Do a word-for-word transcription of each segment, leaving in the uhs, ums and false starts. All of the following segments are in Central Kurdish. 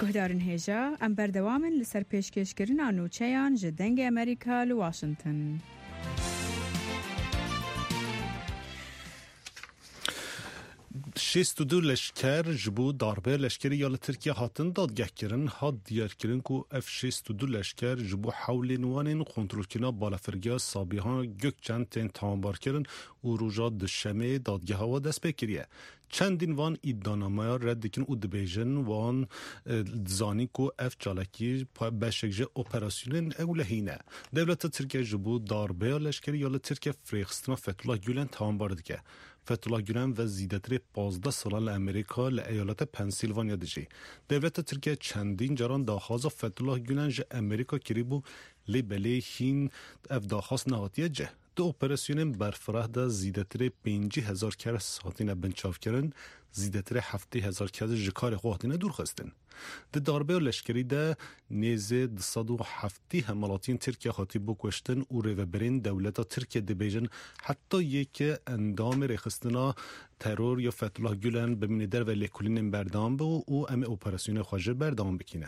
گهدارن هجا ام بردوامن لسر پیشکش کرن آنوچهان جدنگ امریکا لواشنطن. شست و دو لشکر جبو داربه لشکری یال ترکیه هاتن دادگه کرن هاد دیار کرن که اف شست و دو لشکر جبو حول نوانین کنترول کنا بالافرگیا سابیها گک چند تین تانبار کرن و روژا دشمه دادگه ها و دست بکریه. چندین وان ایدانامه رد کن او دبیجن وان زانی که اف چالکی بشکجه اپراسیون اولهینه. دولت ترکیه جبو داربه لشکری یال ترکیه فریخستنا فتولا گولن تانبار دکه. فتولا گولن و زیدتری پازده سالان امریکا لایالت پنسیلوانیا دجی. دولت ترکیه چندین جران داخواز فتولا گولن جه امریکا کریبو لی بلی هین اف داخواست نهاتیه جه. دو اپراسیون برفراه دا زیدتری پینجی هزار کس هاتین بنچاف کرن، زیدتری هفته هزار کس جکار خواهتین دور خستن. ده داربه و لشکری ده نیزه دصد و هفته همالاتین ترکیه خاطی بکوشتن و ریوبرین دولت ترکیه ده بیجن حتی یک اندام ریخستنا ترور یا فتولا گولن بمینی در و لیکولین بردام به و ام اپراسیون خواجه بردام بکینه.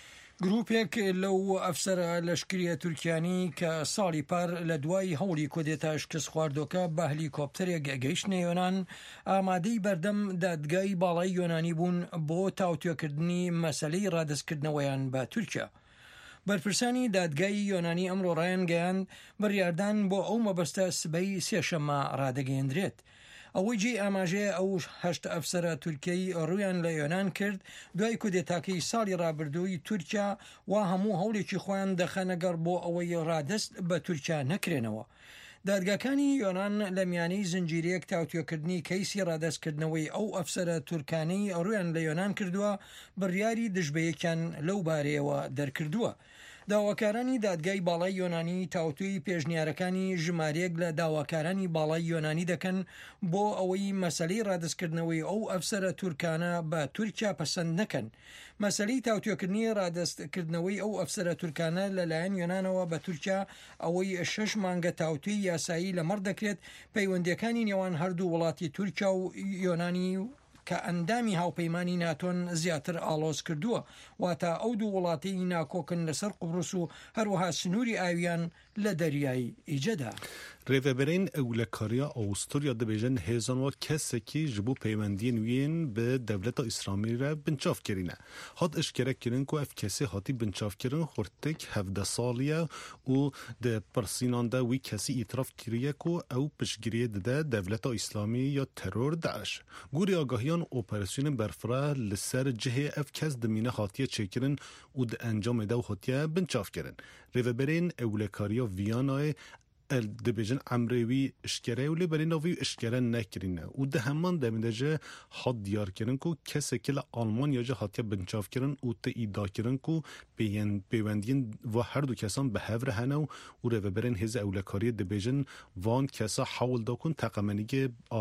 گروپێک لەو ئەفسەرە لەشکریە تورکیانی کە ساڵی پار لە دوای هەوڵی کودێتا شکست خواردۆکە بە هەلیکۆپتەرێک گەیشتنە یۆنان ئامادەی بەردەم دادگای باڵای یۆنانی بوون بۆ تاوتوێکردنی مەسەلەی ڕادستکردنەوەیان بە تورکیا. بەرپرسانی دادگای یۆنانی ئەمڕۆ ڕایانگەیاند بڕیاردان بۆ ئەو مەبەستە سبەی سێشەممە ڕادەگەیەندرێت. ئەوەی جێ ئاماژەیە ئەو هەشت ئەفسەرە تورکیای ڕوویان لە یۆنان کرد دوای کودێتاکەی ساڵی ڕابردووی تورکیا وا هەموو هەوڵێکی خۆیان دەخەنەگەڕ بۆ ئەوەی ڕادست بە تورکیا نەکرێنەوە. دادگاکانی یۆنان لە میانەی زنجیرەیەک تاوتوێکردنی کەیسی ڕادستکردنەوەی ئەو ئەفسەرە تورکانەی ڕوویان لە یۆنان کردووە بڕیاری دژبەیەکیان لەو بارەیەوە دەرکردووە. داواکارانی دادگای باڵای یۆنانی تاوتوی پێشنیارەکانی ژمارەیەک لە داواکارانی باڵای یۆنانی دەکەن بۆ ئەوەی مەسەلەی ڕادستکردنەوەی ئەو ئەفسەرە تورکانە بە تورکیا پەسەند نەکەن. مەسەلەی تاوتوێکردنی ڕادستکردنەوەی ئەو ئەفسەرە تورکانە لەلایەن یۆنانەوە بە تورکیا ئەوەی شەش مانگە تاوتوی یاسایی لەمەڕ دەکرێت پەیوەندیەکانی نێوان هەردوو وڵاتی تورکیا و یۆنانی کە ئەندامی هاوپەیمانی ناتۆن زیاتر ئالۆز کردووە واتە ئەو دوو وڵاتی ناکۆکن لەسەر قوبڕوس و هەروەها سنووری ئاویان لە دەریای ئیجەدا. ریوبرین اولکاریا ئەوستوریا دەبێژن هێزان و کەسێکی ji bo peywendiyên wên bi devleta İslamî re binçav kirîne. Hat eşkerek kirin ku ev kesê hatî binçavkirin xurtik hevde saliye û di pirsînan de wî kesî îtiraf kiriye ku ew piştgiriyê dide devleta İslamî ya teror Daeş. Gûrê agahiyan operasyonên berfira li ser cihê ev kes dimîne hatiye çêkirin û di encamê de hatiye binçav kirin. Rêveberên ewlekariya Viyanayê ال دبیجن امروی اشکره و لیبریناوی اشکره نکرینه و ده همان دمیده حد دیار کرن کو کسی که آلمانیا جه حتی بنچاف کرن و ته ایدا کرن کو بیان بیوندین و هر دو کسان به هفره هنو و رو برن هز اولکاری دبیجن وان کسا حاول دا کن تقمنی که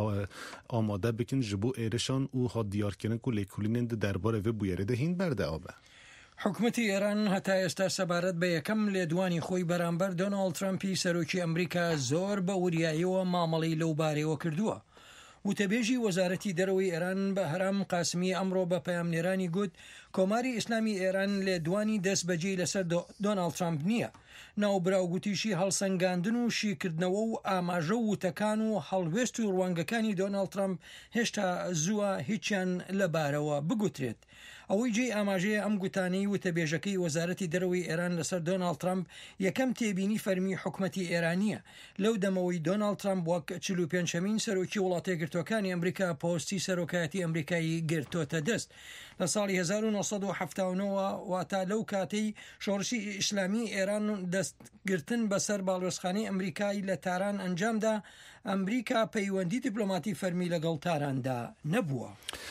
آماده بکن جبو ایرشان و حد دیار کرن کو لیکولینن درباره و بویره دهین برده آبه. حکومەتی ئێران هەتا ئێستا سەبارەت بە یەکەم لێدوانی خۆی بەرامبەر دۆناڵد ترامپی سەرۆکی ئەمریکا زۆر بە وریاییەوە مامەڵەی لەو بارەیەوە کردووە. وتەبێژی وەزارەتی دەرەوەی ئێران بە هەرام قاسمی ئەمڕۆ بە پەیامنێرانی گوت کۆماری ئیسلامی ئێران لێدوانی دەست بەجێی لەسەر دۆناڵد ترامپ نییە. ناوبراوگوتیشی هەڵسەنگاندن و شیکردنەوە و ئاماژە و وتەکان و هەڵوێست و ڕوانگەکانی دۆناڵد ترامپ هێشتا زووە هیچیان لەبارەوە بگوترێت. ئەوەی جێ ئاماژەیە ئەم گوتانەی وتەبێژەکەی وەزارەتی دەرەوەی ئێران لەسەر دۆناڵد ترامپ یەکەم تێبینی فەرمی حکومەتی ئێرانیە لەو دەمەوەی دۆناڵد ترامپ وەک چل و پێنجەمین سەرۆکی وڵاتە یەکگرتووەکانی ئەمریکا پۆستی سەرۆکایەتی ئەمریکایی گرتۆتە دەست لە ساڵی هەزار و نۆسەد و حەڤتا و نۆ واتە لەو کاتەی شۆڕشی ئیسلامی ئێران دەستگرتن بەسەر باڵوێزخانەی ئەمریکای لە تاران ئەنجامدا ئەمریکا پەیوەندی دیپلۆماتی فەرمی لەگەڵ تاراندا نەبووە.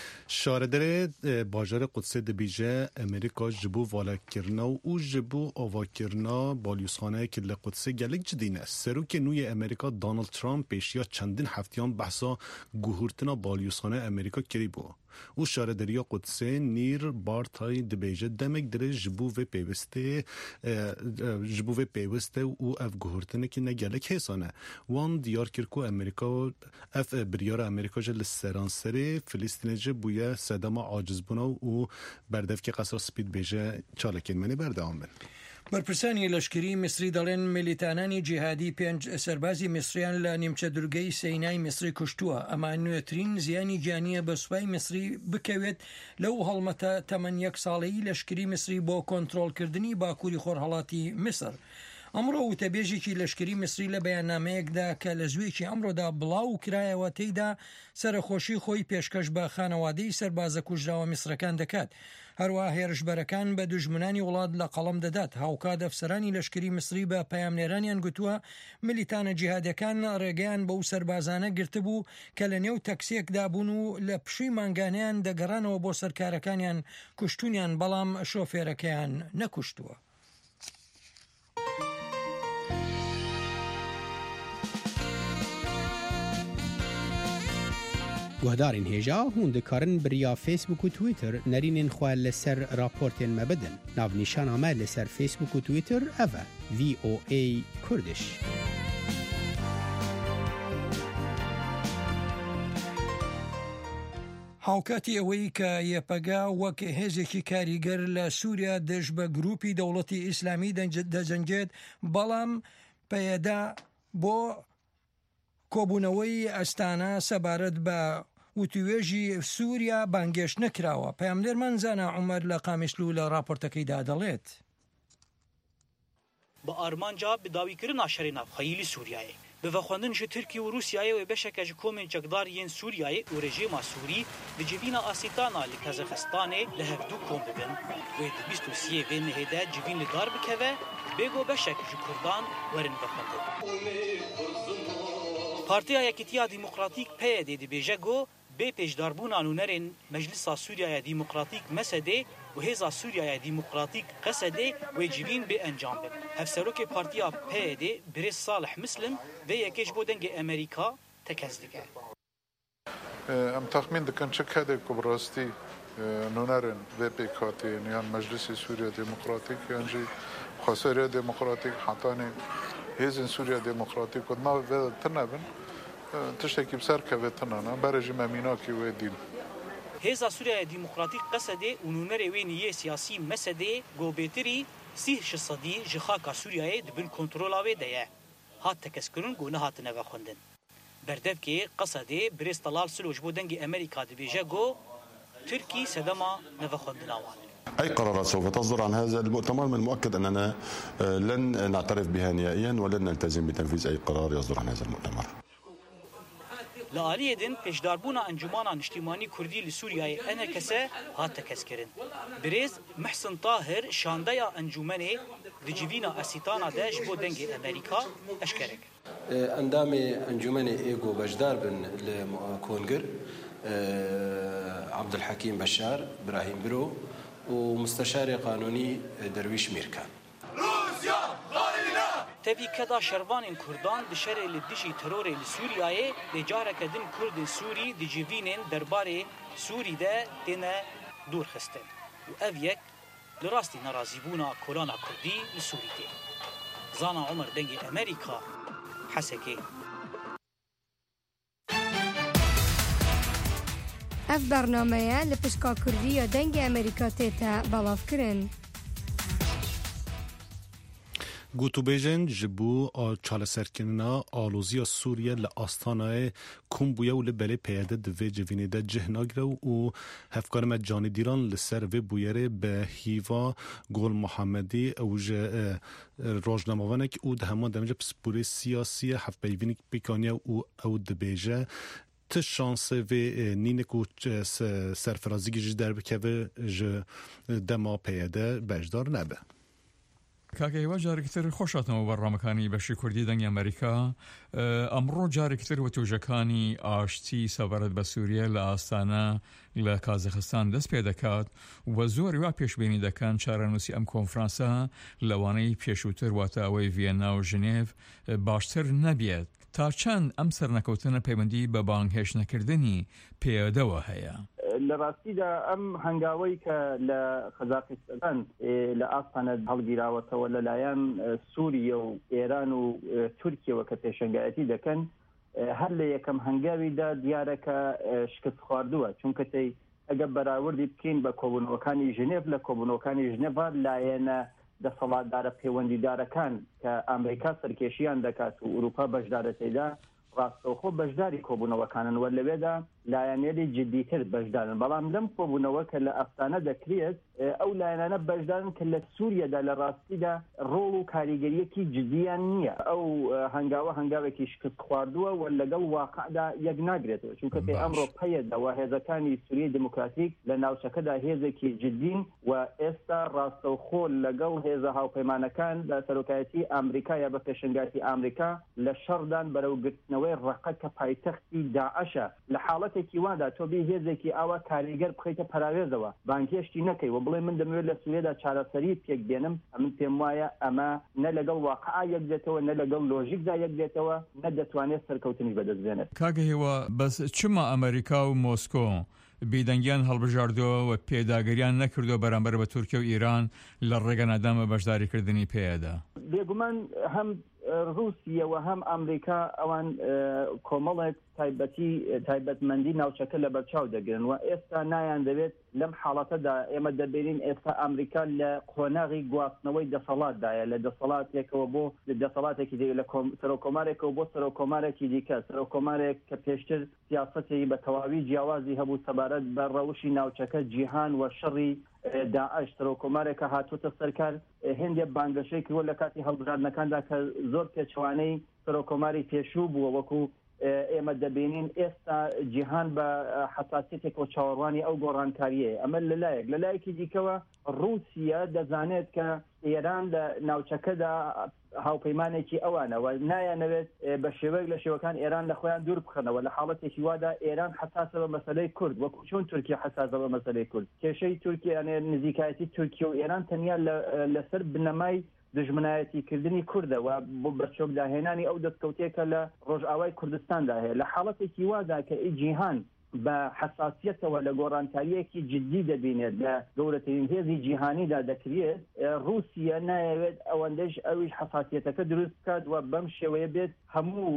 شاردر باجر قدس دبیجه امریکا جبو والا کرنا و جبو آوا کرنا بالیوسخانه که لقدس گلک جدینه سروک نوی امریکا دانالد ترامپ پیشیا چندین هفتیان بحثا گوهورتنا بالیوسخانه امریکا کری بو و شاردریا قدسه نیر بارتای دبیجه دمک دره جبو و پیوسته جبو و پیوسته و اف گوهورتنه که نگلک حسانه وان دیار کرکو امریکا اف بریار امریکا جل سرانسره فلسطینجه بوی بویه سدما عاجز بونا و بردف که قصر سپید بیجه چالکین منی بردوام بن. بەرپرسانی لەشکری میسری دەڵێن میلیتانانی جیهادی پێنج سەربازی میسریان لە نیمچە دورگەی سینای میسری کوشتووە. ئەمە نوێترین زیانی گیانیە بە سوپای میسری بکەوێت لەو هەڵمەتە تەمەن یەک ساڵەیی لەشکری میسری بۆ کۆنتڕۆڵکردنی باکووری خۆرهەڵاتی میسر. ئەمڕۆ وتەبێژێکی لەشکری میسری لە بەیاننامەیەکدا کە لە زوێکی ئەمڕۆدا بڵاو کرایەوە تێیدا سەرخۆشی خۆی پێشکەش بە خانەوادەی سەربازە کوژراوە میسرەکان دەکات. هەروە هێرشبەرەکان بە دوژمنانی وڵات لە قەڵم دەدات. هاوکات ئەفسەرانی لەشکری میسری بە پەیامنێرانیان گوتووە میلیتانە جیهادیەکان ڕێگەیان بەو سەربازانە گرتبوو کە لە نێو تەکسیەکدا بوون و لە پشووی مانگانیان دەگەڕانەوە بۆ سەرکارەکانیان کوشتونیان بەڵام شۆفێرەکەیان نەکوشتووە. گهدارین هێژا هون دکارن بریا فیسبوک و تویتر نرینین خواه لسر راپورتین مبدن. ناو نیشان آمه لسر فیسبوک و تویتر اوه وی او ای کردش. هاوکاتی ئەوەی کە یەپەگا وەک هێزێکی کاریگەر لە سووریا دەش بە گروپی دەوڵەتی ئیسلامی دەجەنگێت، بەڵام پەیەدا بۆ کۆبوونەوەی ئەستانە سەبارەت بە وتوێژی سووریا بانگێش نەکراوە. پەیامدەرمان زانا عومەر لە قامیشلو لە راپۆرتەکەیدا دەڵێت بە ئارمانجا بداویکردنا شەرێ ناوخەیلی سووریایە بڤەخواندن ji Tirkiye û Rusyayê wê beşeke ji komên çekdar yên Sûriyayê û rejîma Sûrî di civîna asîtana li Kazaxistanê li hevdû kom bibin. Wê di bîst û siyê vê mehê de civîn li dar bikeve, bêgo beşek ji Kurdan werin vexwendin. Partiya Yekîtiya Dîmokratîk P Y D dibêje got bê pêşdarbûna nûnerên Meclisa Sûriyaya Dîmokratîk Mesedê û Hêza Sûriyaya Dîmokratîk Qesedê wê civîn bê encam bin. Hevserokê Partiya P Y D Birêz Salih Muslim vê yekê ji bo dengê Amerîka tekez dike. Em texmîn dikin çi kedê ku bi rastî nûnerên vê pêkhatiyên yan Meclisê Sûriya Dîmokratîk yan jî Xweseriya Dîmokratîk hetanê hêzên Sûriya Dîmokratîk ku navê vê tune bin tiştekî bi ser keve tunane berê jî me mînakî wê dîn. Hêza Sûriyaya Dîmokratîk Qesedê û nûnerê wê niyê siyasî Mesedê gobêtirî sîh ji sedî ji xaka Sûriyayê dibin kontrola wê de ye. Hat tekezkirin got nehatine vexwendin. Berdevkê Qesedê Birêz Telal Silo ji bo dengê Amerîka dibêje got Tirkî sedema nevexwendina wan. أي قرارات سوف تصدر عن هذا المؤتمر من المؤكد أننا لن نعترف بها نهائيا ولن نلتزم بتنفيذ أي قرار يصدر عن هذا المؤتمر. Li aliyê din pêşdarbûna encumana niştîmanî Kurdî li Sûriyayê enekese hat tekezkirin. Birêz Mihsin Tahir şandeya encûmenê di civîna asîtana de ji bo dengê Amerîka eşkerek. Endamê encûmenê êgo bejdar bin li Kongir Abdulhakim Beşar, İbrahim Biro û Müsteşarê Qanûnî Derviş Mirkan. Tevîkeda şervanên Kurdan di şerê li dijî terorê li Sûriyayê lê careke din Kurdên Sûrî di civînên derbarê Sûrî de têne dûrxistin û ev yek li rastî nerazîbûna kolana Kurdî li Sûrî tê. Zana Umer dengê Amerîka Hesekê. Ev bernameya li pişka Kurdiya dengê Amerîka tê te belavkirin. گوتوبیجن جبو چالسرکنا آلوزیا سوریه لآستانای کمبویا و لبلی پیاده دوی جوینی ده جهناگره و هفکار مجانی دیران لسر و بویره به هیوا گل محمدی او جه راجنموانک او ده همان دمجه پسپوری سیاسی هفت بیوینک بیکانیا او او دبیجه ت شانس و نینکو سرفرازی جه در بکه و جه دما پیاده بجدار نبه. کاکەیوە جارێکتر خۆشاتنەوە بەڕامەکانی بەشی کوردی دەنگی ئەمریکا. ئەمڕۆ جارێکتر وتوژەکانی ئاشتی سەبارەت بە سووریا لە ئاستانە لە کازاخستان دەست پێ دەکات و زۆری وا پێشبینی دەکەن چارەنووسی ئەم کۆنفرانسە لەوانەی پێشووتر واتە ئەوەی ڤێنا و ژنێڤ باشتر نەبێت. تا چەند ئەم سەرنەکەوتنە پەیوەندی بە بانگهێشتنەکردنی پێدەوە هەیە؟ لە ڕاستیدا ئەم هەنگاوەی کە لە خەزاقستان لە ئاستانە هەڵگیراوەتەوە لەلایەن سووریە و ئێران و تورکیەوە کە پێشەنگایەتی دەکەن هەر لە یەکەم هەنگاویدا دیارەکە شکست خواردووە، چونکە تەی ئەگە بەراوردی بکەین بە کۆبوونەوەکانی ژنێڤ لە کۆبوونەوەکانی ژنێڤ لایەنە دەسەڵاتدارە پەیوەندیدارەکان کە ئەمریکا سەرکێشیان دەکات و ئوروپا بەشدارە تێدا ڕاستەوخۆ بەشداری کۆبوونەوەکانن وە لەوێدا لایەنێری جدیتر بەشدارن بەڵام لەم کۆبوونەوە کە لە ئەفسانە دەکرێت ئەو لایەنانە بەشدارن کە لە سووریەدا لە ڕاستیدا ڕۆڵ و کاریگەریەکی جدیان نییە ئەو هەنگاوە هەنگاوێکی شکست خواردووە و لەگەڵ واقعدا یەک ناگرێتەوە چونکە پێی ئەمڕۆ پەیەدا هێزەکانی سووریای دموکراتیک لە ناوچەکەدا هێزێکی جدین و ئێستا ڕاستەوخۆ لەگەڵ هێزە هاوپەیمانەکان لە سەرۆکایەتی ئەمریکا یا بە پێشنگاتی ئەمریکا لە شەڕدان بەرەوگرتنەوەی ڕەقە کە پایتەختی داعەشە لە حاڵەتێکی واندا تۆ بێ هێزێکی ئاوا کاریگەر بخەیتە پەراوێزەوە بانکێشتی نەکەی و بڵێ من دەمەوێت لە سوێدا چارەسەری پێک بێنم ئەمن پێم وایە ئەمە نە لەگەڵ واقعا یەک دێتەوە نە لەگەڵ لۆژیکدا یەک دێتەوە نە دەتوانێت سەرکەوتنی بەدەستبێنێت. کاگە هێوە بەس چما ئەمریکا و مۆسکۆ بێدەنگیان هەڵبژاردەوە و پێداگەریان نەکردو بەرامبەر بە تورکیا و ئیران لە ڕێگە نادامە بەشداریکردنی پێدا؟ بێگومان هەم رووسیەوە هەم ئەمریکا ئەوان کۆمەڵێک تایبەتی تایبەتمەندی ناوچەکە لە بەرچاو دەگرن و ئێستا نایان دەوێت لەم حاڵەتەدا ئێمە دەبینین ئێستا ئەمریکا لە قۆناغی گواستنەوەی دەسەڵاتدایە لە دەسەڵاتێکەوە بۆ لە دەسەڵاتێکی لە سەرۆکۆمارێکەوە بۆ سەرۆکۆمارێکی دیکە سەرۆکۆمارێک کە پێشتر سیاسەتی بە تەواوی جیاوازی هەبوو سەبارەت بە ڕەوشی ناوچەکە جیهان و شەڕی داعش سەرۆکۆمارێکە هاتووتە سەرکار هێندێک بانگەشەی کردوە لە کاتی هەڵبژاردنەکاندا کە زۆر پێچوانەی سەرۆکۆماری پێشوو بووە وەکو ئێمە دەبینین ئێستا جیهان بە حساسیتێک و چاوەڕوانی ئەو گۆڕانکاریە ئەمە لەلایەک لەلایەکی دیکەوە رووسیا دەزانێت کە ئێران لە ناوچەکەدا هاوپەیمانێکی ئەوانەوە نایانەوێت بە شێوەیەک لە شێوەکان ئێران لە خۆیان دوور بخەنەوە لە حاڵەتێکی وادا ئێران حساسە بە مەسەلەی کورد وەکو چۆن تورکیا حساسە بە مەسەلەی کورد کێشەی تورکیا نزیکایەتی تورکیا و ئێران تەنیا لەسەر بنەمای دژمنایەتیکردنی کوردەوە بۆ بەرچۆکداهێنانی ئەو دەستکەوتێکە لە ڕۆژئاوای کوردستاندا هەیە لە حاڵەتێکی وادا کە جیهان بە حساسیتەوە لە گۆڕانکاریەکی جدی دەبینێت لە گەورەترین هێزی جیهانیدا دەکرێت رووسیا نایەوێت ئەوەندەش ئەویش حساسیتەکە دروست بکات و بەم شێوەیە بێت هەموو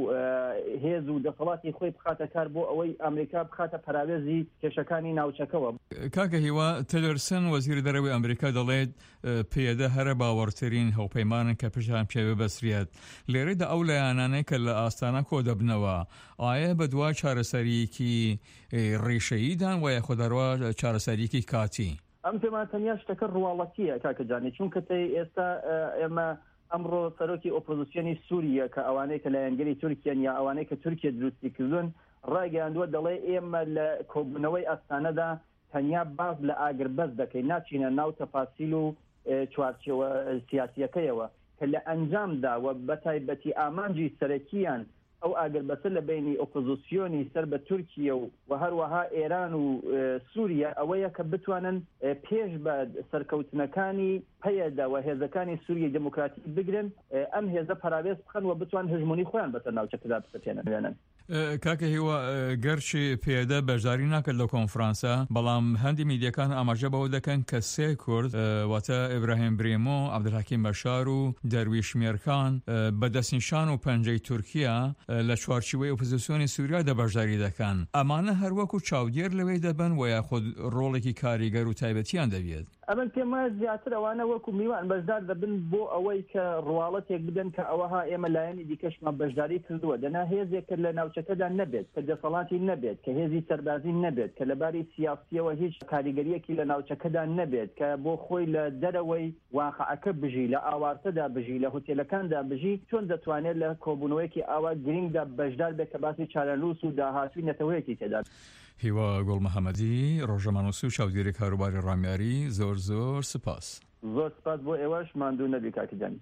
هێز و دەسەڵاتی خۆی بخاتە کار بۆ ئەوەی ئەمریکا بخاتە پەراوێزی کێشەکانی ناوچەکەەوە. کاکە هیوا تیلرسن وەزیری دەرەوەی ئەمریکا دەڵێت پێدە هەرە باوەڕترین هەوپەیمانن کە پیشان پێ ببەسرێت لێرەدا ئەو لایەنانەی کە لە ئاستانە کۆ دەبنەوە ئایا بە دوای چارەسەریکی ڕێشەییدان و یاخۆدەڕوا چارەسەریکی کاتی؟ ئەم پێمان تەنیا شتەکە ڕواڵەتیە کاکەجانی چونکە ئێستا ئێمە ئەمڕۆ سەرۆکی ئۆپۆزیسیۆنی سووریە کە ئەوانەی کە لایەنگەری تورکیان یا ئەوانەی کە تورکیا دروستی کردوون ڕاگەیاندووە دەڵێ ئێمە لە کۆبوونەوەی ئەستانەدا تەنیا باز لە ئاگربەز دەکەین ناچینە ناو تەفاسیل و چوارچێوە سیاسیەکەیەوە کە لە ئەنجامدا و بەتایبەتی ئامانجی سەرەکیان ئەو ئاگربەسە لە بینی ئۆپۆزیسیۆنی سەر بە تورکیا و هەروەها ئێران و سووریا ئەوەیە کە بتوانن پێش بە سەرکەوتنەکانی پەیەدا و هێزەکانی سووریای دموکراتیک بگرن ئەم هێزە پەراوێز بخەن و بتوان هژمونی خۆیان بەسەر ناوچەکەدا بسەتێنن. کاکە هیوە گەرچی پێدە بەشداری ناکرد لە کۆنفرانسە بەڵام هەندی میدیەکان ئاماژە بەوە دەکەن کە سێ کورد واتە ئیبراهیم برێمۆ عەبدولحەکیم بەشار و دەرویش مێرخان بەدەستنیشان و پەنجەی تورکیا لە چوارچێوەی ئۆپۆزیسیۆنی سووریا بەشداری دەکەن ئەمانە هەروەکو چاودێر لەوەی دەبن و یاخود ڕۆڵێکی کاریگەر و تایبەتیان دەبێت؟ ئەمن پێمە زیاتر ئەوانە وەکو میوان بەشدار دەبن بۆ ئەوەی کە ڕواڵەتێک بدەن کە ئەوەها ئێمە لایەنی دیکەشمان بەشداری کردووە دەنا هێزێک کە لە ناوچەکەدا نەبێت کە دەسەڵاتی نەبێت کە هێزی سەربازی نەبێت کە لەباری سیاسیەوە هیچ کاریگەریەکی لە ناوچەکەدا نەبێت کە بۆ خۆی لە دەرەوەی واقعەکە بژی لە ئاوارتەدا بژی لە هۆتێلەکاندا بژی چۆن دەتوانێت لە کۆبوونەوەیەکی ئاوا گرنگدا بەشدار بێت کە باسی چارەنووس و داهاتووی نەتەوەیەکی تێدا. هیوا گوڵمەحەمەدی ڕۆژەمانووس و چاودێری کاروباری ڕامیاری زۆر زۆر سپاس. زۆر سپاس بۆ ئێوەش ماندوو نەبی کاکەجانی.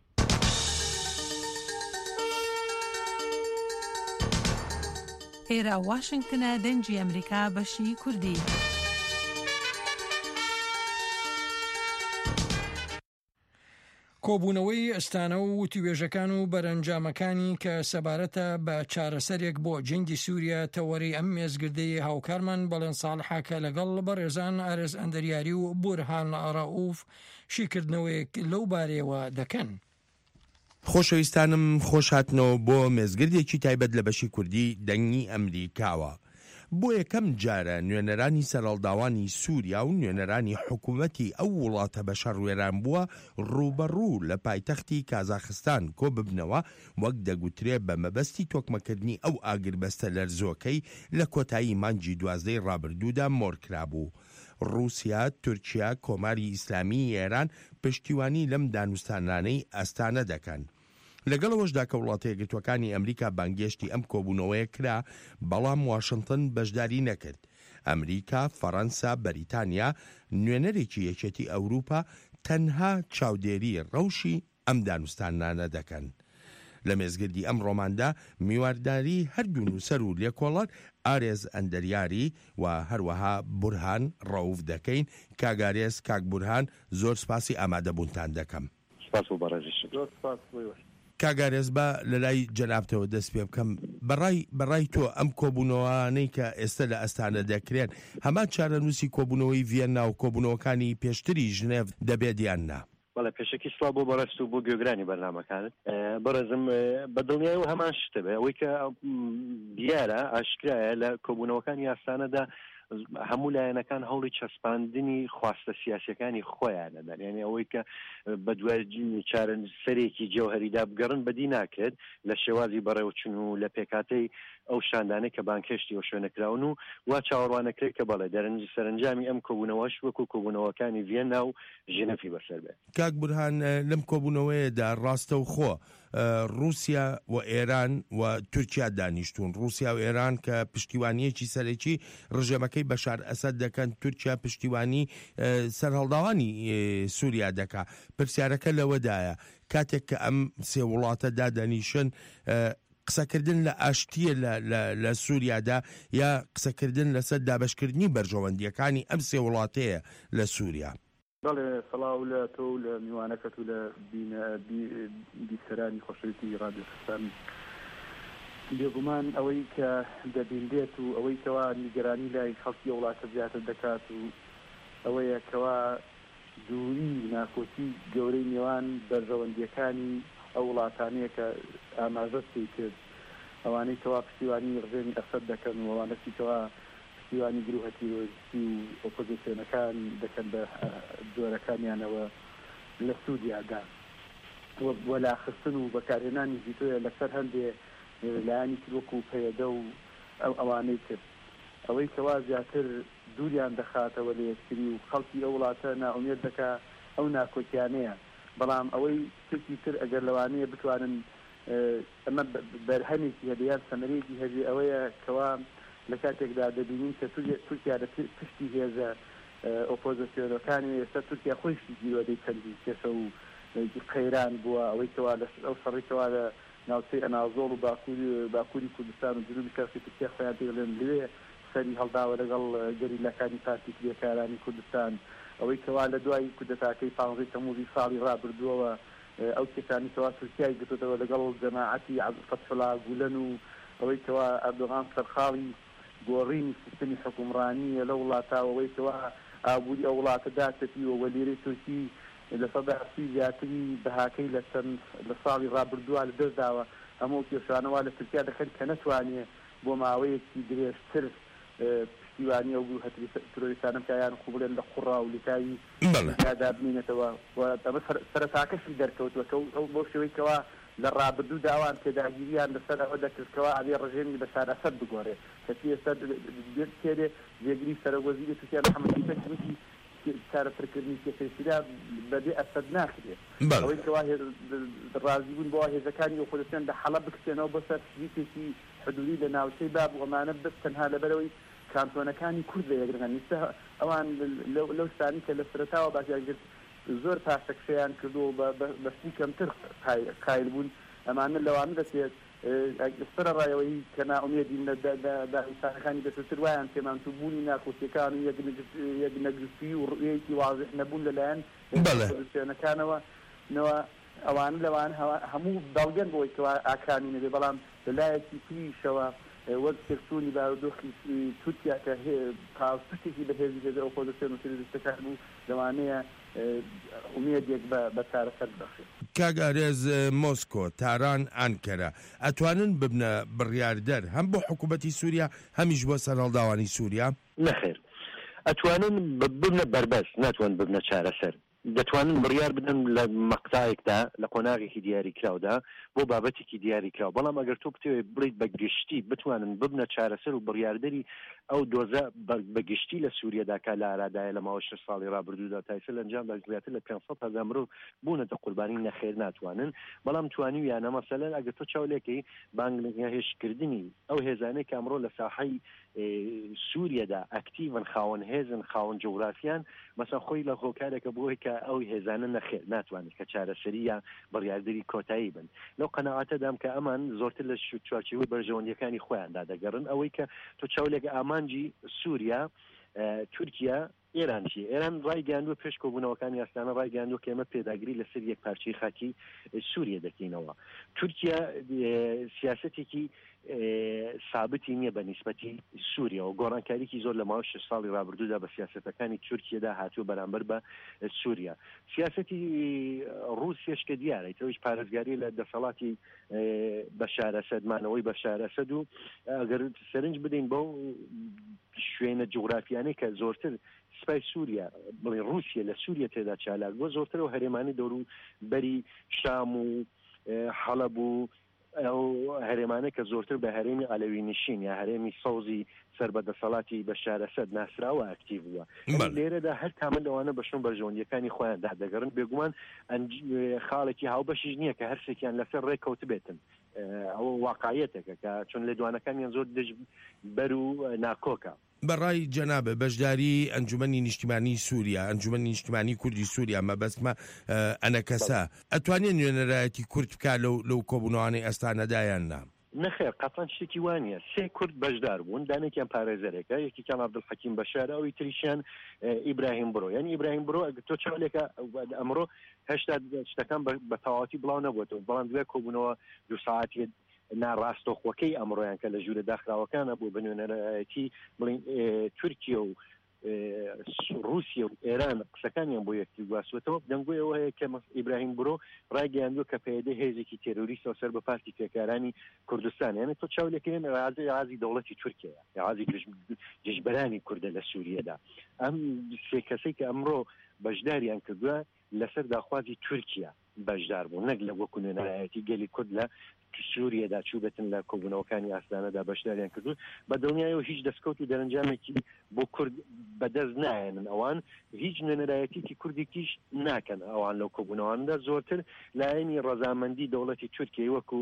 ئێرە واشنگتنە دەنجی ئەمریکا بەشی کوردی. کۆبوونەوەی ئەستانە و وتیوێژەکان و بەرەنجامەکانی کە سەبارەتە بە چارەسەرێک بۆ جەنگی سووریا تەوەری ئەم مێزگردەی هاوکارمان بەڵێن ساڵحاکە لەگەڵ بەڕێزان ئارێز ئەندەریاری و بورهان ڕەئوف شیکردنەوەیەک لەو بارەیەوە دەکەن. خۆشەویستانم خۆش هاتنەوە بۆ مێزگردێکی تایبەت لە بەشی کوردی دەنگی ئەمریکاوە. بۆ یەکەم جارە نوێنەرانی سەرهەڵداوانی سووریا و نوێنەرانی حکوومەتی ئەو وڵاتە بە شەڕوێران بووە ڕوبەڕوو لە پایتەختی کازاخستان کۆ ببنەوە وەک دەگوترێ بە مەبەستی تۆکمەکردنی ئەو ئاگربەستە لەرزۆکەی لە کۆتایی مانگی دوازدەی ڕابردوودا مۆرکرابوو. رووسیا، تورکیا، کۆماری ئیسلامی ئێران پشتیوانی لەم دانوستانانەی ئەستانە دەکەن. لەگەڵەوەشدا کە وڵاتە یەکگرتووەکانی ئەمریکا بانگێشتی ئەم کۆبوونەوەیە کرا، بەڵام واشنگتن بەشداری نەکرد. ئەمریکا، فەڕەنسا، بەریتانیا، نوێنەرێکی یەکێتی ئەوروپا تەنها چاودێری ڕەوشی ئەم دانوستانانە دەکەن. لە مێزگردی ئەم ڕۆماندا میوارداری هەردوو نووسەر و لێکۆڵەر ئارێز ئەندەریاری و هەروەها بورهان ڕەوف دەکەین. کاگارێز، کاک بورهان، زۆر سپاسی ئامادەبوونتان دەکەم. کاگارێز بە لە لای جەنابتەوە دەست پێ بکەم. بەڕای بەڕای تۆ ئەم کۆبوونەوەانەی کە ئێستا لە ئەستانە دەکرێن هەمان چارەنووسی کۆبوونەوەی ڤێننا و کۆبوونەوەکانی پێشتری ژنێڤ دەبێت یان نا؟ بەڵێ پێشەکی سڵاو بۆ بەڕست و بۆ گوێگرانی بەرنامەکانت. بەڕێزم بەدڵنیایی و هەمان شتە بێ ئەوەی کە دیارە ئاشکرایە لە کۆبوونەوەکانی ئاستانەدا هەموو لایەنەکان هەوڵی چەسپاندنی خواستە سیاسیەکانی خۆیان دەدەن، یعنی ئەوەی کە بە دوای چارە سەرێکی جەوهەریدا بگەڕن بەدی ناکرێت لە شێوازی بەڕێوەچوون و لە پێکاتەی ئەو شاندانەی کە بانکەشتی و شوێنەکراون و وا چاوەڕوانەکرێت کە بەڵێ دەرەنجی سەرنجامی ئەم کۆبوونەوەش وەکو کۆبوونەوەکانی ڤێننا و ژنەفی بەسەر بێت. کاک بورهان، لەم کۆبوونەوەیەدا ڕاستە و خۆ رووسیا و ئێران و تورکیا دانیشتون. رووسیا و ئێران کە پشتیوانیەکی سەرەکی ڕژێمەکەی بەشار ئەسەد دەکەن، تورکیا پشتیوانی سەرهەڵداوانی سووریا دەکا. پرسیارەکە لەوەدایە کاتێک کە ئەم سێ وڵاتە دادەنیشن قسەکردن لە ئاشتیە لە سووریادا یا قسەکردن لەسەر دابەشکردنی بەرژەوەندیەکانی ئەم سێ وڵاتەیە لە سووریا؟ بەڵێ سەڵاو لە تۆ و لە میوانەکەت و لە بیسەرانی خۆشەویستی ڕادیۆکستان. بێگومان ئەوەی کە دەبیندێت و ئەوەی کەوا نیگەرانی لای خەڵکی وڵاتە زیاتر دەکات و ئەوەیە کەوا دووری ناکۆتی گەورەی نێوان بەرژەوەندیەکانی ئەو وڵاتانەیە کە ئاماژەستی کرد، ئەوانەی کەوا پشتیوانی ڕژێمی ئەسەد دەکەن و ئەوانەی کەوا پشتیوانی گروهە تیرۆریستی و ئۆپۆزیسیۆنەکان دەکەن بە جۆرەکانیانەوە لە سوودیادا وەلاخستن و بەکارهێنانی زیاتۆیە لەسەر هەندێ لایانی وەکو پەیەدە و ئەو ئەوانەی کرد. ئەوەی کەوا زیاتر دووریان دەخاتەوە لە یەکتری و خەڵکی ئەو وڵاتە ناومێد دەکا ئەو ناکۆکیانەیە. بەڵام ئەوەی ترکی تر ئەگەر لەوانەیە بتوانن ئەمە بەرهەمێکی هەبیان سەمەرێکی هەبێ ئەوەیە کەوا لە کاتێکدا دەبینین کە تورکیا لە پشتی هێزە ئۆپۆزیسیۆنەکانی ئێستا تورکیا خۆیشتی گیرۆدەی کەندی کێشە و قەیران بووە. ئەوەی کەوا ئەو سەڕێکەوە لە ناوچەی ئەنازۆڵ و باکووری کوردستان و جنوبی شەرقی تورکیا خۆیان پێڵێن لێ سەری هەڵداوە لەگەڵ گەریلەکانی پارتی کرێکارانی کوردستان. ئەوەی کەوا لە دوای کودەتاکەی پانزەی تەموزی ساڵی ڕابردووەوە ئەو کێشانی کەوا تورکیای گرتووەوە لەگەڵ جەماعەتی فەتحوڵا گولەن و ئەوەی کەوا ئەردۆغان سەرخاڵی گۆڕینی سیستەمی حکومڕانیە لە وڵاتاوە، ئەوەی کەوا ئابووری ئەو وڵاتە داکەتی و وەلیرەی تورکی لە سەدا هەفتی زیاتری بەهاکەی لە چەند لە ساڵی ڕابردووە لە دەستداوە. ئەمە کێشانەوە لە تورکیا دەکەن کە نەتوانێت بۆ ماوەیەکی درێژتر پشتیوانی ئەو هەتری ترۆریستانە کایان خوبڵێن لە قوڕا و لکاوی دابنێتەوە. ئەمە سەرەتاکەشی دەرکەوتوە ئەو بۆ شێوەی کەوا لە ڕابردوو داوان پێداگیریان لەسەر ئەوە دەکردکەوە ئەبێ ڕژێمی بەشار ئەسەد بگۆڕێت کەسی ئێستا بێت تێرێ جێگیری سەرۆگۆزیری تورکیا محەممەد وتی چارەسەرکردنی کێشەدا بەبێ ئەسەد ناکرێت. ئەوەی کەوا ڕازی بوون بۆ هێزەکانی ئۆپۆزیسیۆن لە حەڵە بکشێنەوە بۆ سەر شریکێکی حدودی لە ناوچەی باب و ئەمانە بس تەنها لەبەرەوەی کانتۆنەکانی کورد لەیەکگرن. ئێستا ئەوان لەو شتانی کە لە سەرەتاوە باشیان کرد زۆر پاشەکشەیان کردو بەشتی کەمتر قایل بوون. ئەمانە لەوانە دەچێت سەر ڕایەوەی کە ناومێدین لە داهیسانەکانی دەسووتر وایان پێمانتو بوونی ناکۆچیەکان و یەک نەگرستی و ڕێیەکی واضح نەبوون لەلایەن پۆزیسیۆنەکانەوە نەوە ئەوانە لەوان هەموو داڵگەن بۆی کەوا ئاکانی نەبێ. بەڵام لەلایەکی تریشەوە وەک سێکسۆنی بارودۆخی تورکیا کە پاوسوتێکی بەهێزی هێزە ئۆپۆزیسیۆن و تروریستەکان بوو لەوانەیە ئومێدێک بە چارەسەر ببەخشێت. کاگارێز مۆسکۆ تاران ئانکەرە ئەتوانن ببنە بڕیاردەر هەم بۆ حکوومەتی سووریا هەمیش بۆ سەرهەڵداوانی سووریا؟ نەخێر ئەتوانن ببنە بەربەست ناتوان ببنە چارەسەر دەتوانن بڕیار بدەن لە مەقتایەکدا لە قۆناغێکی دیاری کراودا بۆ بابەتێکی دیاری کراوە بەڵام ئەگەر تۆ بتەوێت بڵیت بە گشتی بتوانن ببنە چارەسەر و بڕیاردەری ئەو دۆزە بە گشتی لە سووریەدا کە لە ئارادایە لە ماوە شەش ساڵی ڕابردوودا تایسە لە ئەنجام زیاتر لە پێنج سەد هەزار مرۆڤ بوونەتە قوربانی نەخێر ناتوانن بەڵام توانیویانە مەسەلەن ئەگەر تۆ چاولێکی بانگهێشکردنی ئەو هێزانەی کە ئەمڕۆ لە ساحەی سووریەدا ئەکتیڤن خاوەن هێزن خاوەن جوغرافیان مەسەڵەن خۆی لە هۆکارێکە بۆی کە ئەو هێزانە نەخێر ناتوانێت کە چارەسەری یا بڕیاردەری کۆتایی بن لەو قەناعەتەدام کە ئەمان زۆرتر لە چوارچێوەی بەرژەوەندیەکانی خۆیاندا دەگەڕن ئەوەی کە تۆ چاولێک ئامانجی سووریا تورکیا ئێرانشی ئێران ڕایگەاندووە پێش کۆبوونەوەکانی ئاستانە ڕایگەاندووە کە ئێمە پێداگیری لەسەر یەک پارچەی خاکی سووریا دەکەینەوە تورکیا سیاسەتێکی سابتی نییە بە نیسبەتی سووریا و گۆڕانکاریکی زۆر لە ماوە شش ساڵی ڕابردوودا بە سیاسەتەکانی تورکیادا هاتووە بەرامبەر بە سووریا سیاسەتی ڕوسیاش کە دیارە ئەویش پارێزگاری لە دەسەڵاتی بەشار ئەسەدمانەوەی بەشار ئەسەد و ئەگەر سەرنج بدەین بۆ شوێنە جوغرافیانەی کە زۆرتر سپای سووریا بڵێ رووسیا لە سووریا تێدا چالاک بۆ زۆرتر و هەرێمانی دەور و بەری شام و حەڵەب و ئەو هەرێمانە کە زۆرتر بە هەرێمی ئالەوی نشین یا هەرێمی سەوزی سەر بە دەسەڵاتی بەشار ئەسەد ناسراوە ئەکتیڤ بووە لێرەدا هەر کامل لەوانە بەشون بەرژەوەندیەکانی خۆیان دادەگەڕن بێگومان خاڵێکی هاوبەشیش نییە کە هەرسێکیان لەسەر ڕێکەوت بێتن ئەوە واقعیەتێکە کە چون لێدوانەکانیان زۆر دژ بەر و ناکۆکە بەڕای جەنابە بەشداری ئەنجومەنی نیشتیمانی سووریا ئەنجومەنی نیشتیمانی کوردی سووریا مەبەستمە ئەنەکەسا ئەتوانێت نوێنەرایەتی کورد بکا لەو کۆبوونەوەی ئەستانەدایان نا نەخێر قەتەن شتێکی وانە سێ کورد بەشدار بوون دانێکیان پارێزەرێکە یەکێکیان عەبدولحەکیم بەشارە ئەوی تریشیان ئیبراهیم برۆ یعنی ئیبراهیم برۆ تۆ چاولێکە ئەمڕۆ هێشتا شتەکان بە تەواوەتی بڵاو نەبووەوە بەڵام دوێ کۆبوونەوە دوو ساعتی ناڕاستەوخۆکەی ئەمڕۆیان کە لە ژوورە داخراوەکانە بوو بە نوێنەرایەتی بڵین تورکیا و رووسیا و ئێران قسەکانیان بۆ یەکتی گواستوێتەوە دەنگۆیەوە هەیە کە ئیبراهیم برۆ ڕایگەیاندووە کە پەیدە هێزێکی تێرۆریستە سەر بە پارتی پێکارانی کوردستان یانە تۆ چاولێکێن ڕازی ئازی دەوڵەتی تورکیا ئازی جژبەرانی کوردە لە سووریەدا ئەم سێ کەسەی کە ئەمڕۆ بەشداریان کردووە لەسەر داخوازی تورکیا بەشدار بوو نەک لە وەکو نوێنەرایەتی گەلی کورد لە سووریەدا چووبێتن لە کۆبوونەوەکانی ئاستانەدا بەشداریان کردو بە دڵنیایەوە هیچ دەستکەوت و دەرەنجامێکی بۆ کورد بەدەست نایەنن ئەوان هیچ نوێنەرایەتێکی کوردێکیش ناکەن ئەوان لەو کۆبوونەوەاندا زۆرتر لایەنی ڕەزامەندی دەوڵەتی تورکیای وەکو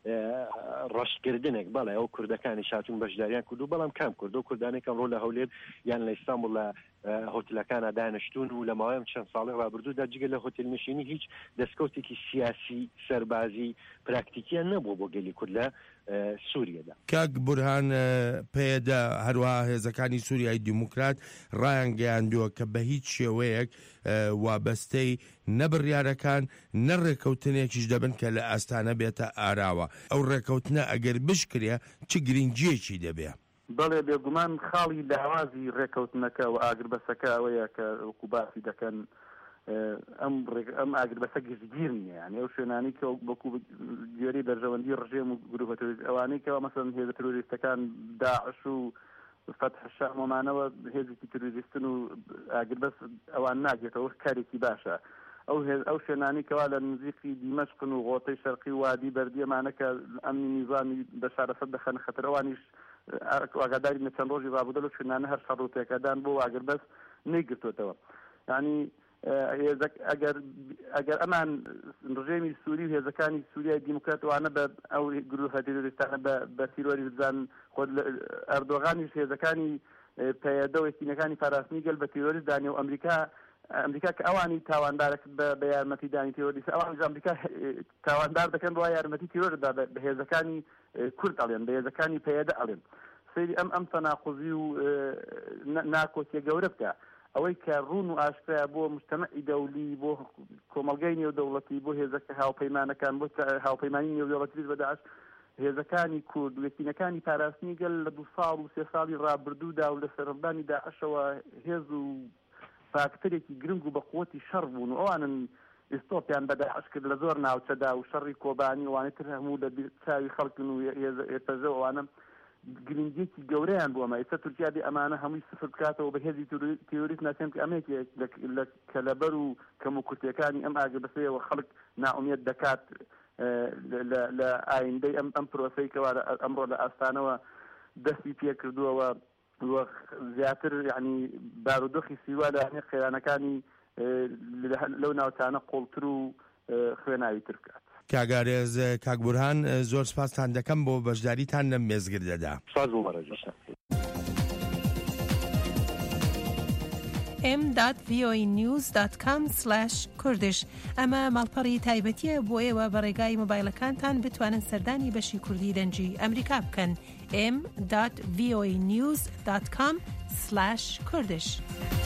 ڕەشکردنێک بەڵێ ئەو کوردەکانی شاتون بەشداریان کردو بەڵام کام کرد و کوردانێکم ڕۆ لە هەولێر یان لە ئیستانبوڵ لە هۆتلەکانە دانیشتون و لە ماوەیەم چەند ساڵی ڕابردوودا جگە لە هۆتێل نشینی هیچ دەستکەوتێکی سیاسی سەربازی پراکتیکیان نەبوو بۆ گەلی کورد لە سووریەدا. کاک بورهان پێدا هەروەها هێزەکانی سووریای دیموکرات ڕایان گەیاندووە کە بە هیچ شێوەیەک وابەستەی نەبڕیارەکان نەڕێکەوتنێکیش دەبن کە لە ئاستانە بێتە ئاراوە ئەو ڕێکەوتنە ئەگەر بشکرێ چ گرنگجیەکی دەبێ؟ بەڵێ بێگومان خاڵی لاوازی ڕێکەوتنەکە و ئاگربەسەکە ئەوەیە کە وەکوباسی دەکەن ئەم ئەم ئاگربەسە گشتگیر نییە یعنی ئەو شوێنانی کە وەکو گوێرەی بەرژەوەندی ڕژێم و گروپە تۆریست ئەوانەی کەەوە مەسەڵەن هێزە تۆریستەکان داعش و فتح الشام ومانەوە هێزێکی تۆریستن و ئاگربەس ئەوان ناگێتەوە کارێکی باشە ئەو ئەو شوێنانی کەوا لە نزیقی دیمەشقن و غۆتەی شەرقی وادی بەردیەمانە کە ئەمنی نیزامی بەشار ئەسەد دەخەنە خەتەر ئەوانیش ئاگاداری چەند ڕۆژی ڕابردە لە شوێنانە هەر شەڕ و پێکەدان بۆ ئاگربەس نەیگرتوێتەوە ینی ئەگەر ئەگەر ئەمان ڕژێمی سووری و هێزەکانی سووریای دیموکراتوانە بە ئەو گروپە تێرۆریستانە بە تیرۆری بزان خۆ ئەردۆغانیش هێزەکانی پەیەدە و یەکینەکانی پاراستنی گەل بە تیرۆریست دانێ و ئەمریکا ئەمریکا کە ئەوانی تاواندارە بە یارمەتی دانی تیرۆریست ئەوان ئەمریکا تاواندار دەکەن بۆ یارمەتی تیرۆردا بە هێزەکانی کورد ئەڵێن بە هێزەکانی پەیەدە ئەڵێن سەیری ئەم ئەم تەناقوزی و ناکۆچیە گەورە بکە ئەوەی کە ڕوون و ئاشکرا بۆ مجتەمەعی دەولی بۆ کۆمەڵگەی نێودەوڵەتی بۆ هێزەکە هاوپەیمانەکان بۆ هاوپەیمانی نێودەوڵەتی بەداعش هێزەکانی کورد و یەکینەکانی پاراستنی گەل لە دوو ساڵ و سێ ساڵی ڕابردوودا و لە سەرڕدانی داعشەوە هێز و فاکتەرێکی گرنگ و بە قووەتی شەڕ بوون و ئەوانن ئستۆپیان بەداعش کرد لە زۆر ناوچەدا و شەڕی کۆبانی وانێتر هەموو لە چاوی خەڵکن و ێپەزە ئەوانە گرنگێکی گەورەیان بووەمە ئێستا تورکیا بێ ئەمانە هەمووی سفر بکاتەوە بە هێزی تیۆریست ناسێن کە ئەمێکی کە لەبەر و کەم و کورتەکانی ئەم ئاگە بەسەیەوە خەڵک ناومێت دەکات لە ئایندەی ئەم ئەم پرۆسەی کەوا ئەمڕۆ لە ئاستانەوە دەستی پێ کردووەوە زیاتر یعنی بارودۆخی سیوا لە هەمێ خێرانەکانی لەو ناوچانە قوڵتر و خوێناوی تر بکات. کاگارێز کاکبورهان زۆر سپاسان دەکەم بۆ بەشداریتان لەم مێزگردەدا. سپاس بۆ بەڕێزیشان. ام دات وی او ای نیوز دات کام سلاش کوردش ئەمە ماڵپەڕی تایبەتیە بۆ ئێوە بە ڕێگای مۆبایلەکانتان بتوانن سەردانی بەشی کوردی دەنجی ئەمریکا بکەن. ام دات وی او ای نیوز دات کام سلاش کوردش.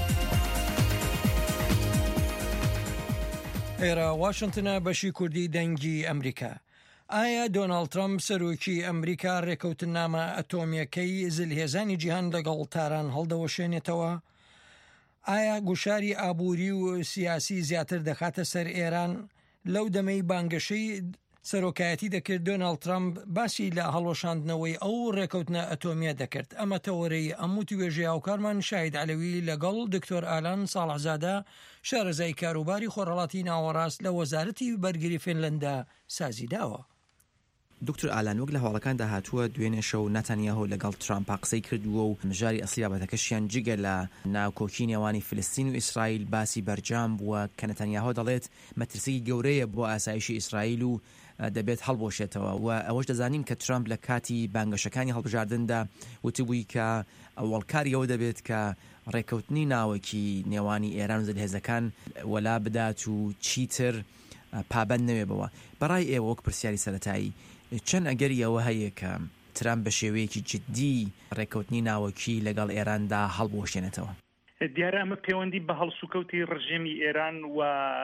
ئێرە واشنگتنە بەشی کوردی دەنگی ئەمریکا. ئایا دۆناڵد ترامپ سەرۆکی ئەمریکا ڕێکەوتنامە ئەتۆمیەکەی زلهێزانی جیهان لەگەڵ تاران هەڵدەوەشێنێتەوە؟ ئایا گوشاری ئابووری و سیاسی زیاتر دەخاتە سەر ئێران؟ لەو دەمەی بانگەشەی سەرۆکایەتی دەکرد دۆناڵد ترامپ باسی لە هەڵۆشاندنەوەی ئەو ڕێکەوتنە ئەتۆمیە دەکرد. ئەمە تەوەرەی ئەموو توێژێ هاوکارمان شاهید عەلەوی لەگەڵ دکتۆر ئالان ساڵحزادە شارەزای کاروباری خۆرهەڵاتی ناوەڕاست لە وەزارەتی بەرگری فینلەندە سازی داوە. دکتۆر ئالان وەک لە هەواڵەکان داهاتووە دوێنێ شەو نەتانیاهۆ لەگەڵ ترامپ قسەی کردووە و مژاری ئەسڵی بابەتەکەشیان جگە لە ناوکۆکی نێوانی فلستین و ئیسرائیل باسی بەرجام بووە کە نەتانیاهۆ دەڵێت مەترسیی گەورەیە بۆ ئاسایشی ئیسرائیل و دەبێت هەڵبۆشێتەوە و ئەوەش دەزانین کە ترامپ لە کاتی بانگەشەکانی هەڵبژاردندا وتبووی کە ئەوڵکاریەوە دەبێت کە ڕێکەوتنی ناوەکی نێوانی ئێران و زلهێزەکان وەلا بدات و چیتر پابەند نەوێبەوە. بەڕای ئێوە وەک پرسیاری سەرەتایی چەند ئەگەری ئەوە هەیە کە ترامپ بە شێوەیەکی جددی ڕێکەوتنی ناوەکی لەگەڵ ئێراندا هەڵبۆشێنێتەوە؟ دیارە ئەمە پەیوەندی بە هەڵسوکەوتی ڕژێمی ئێران و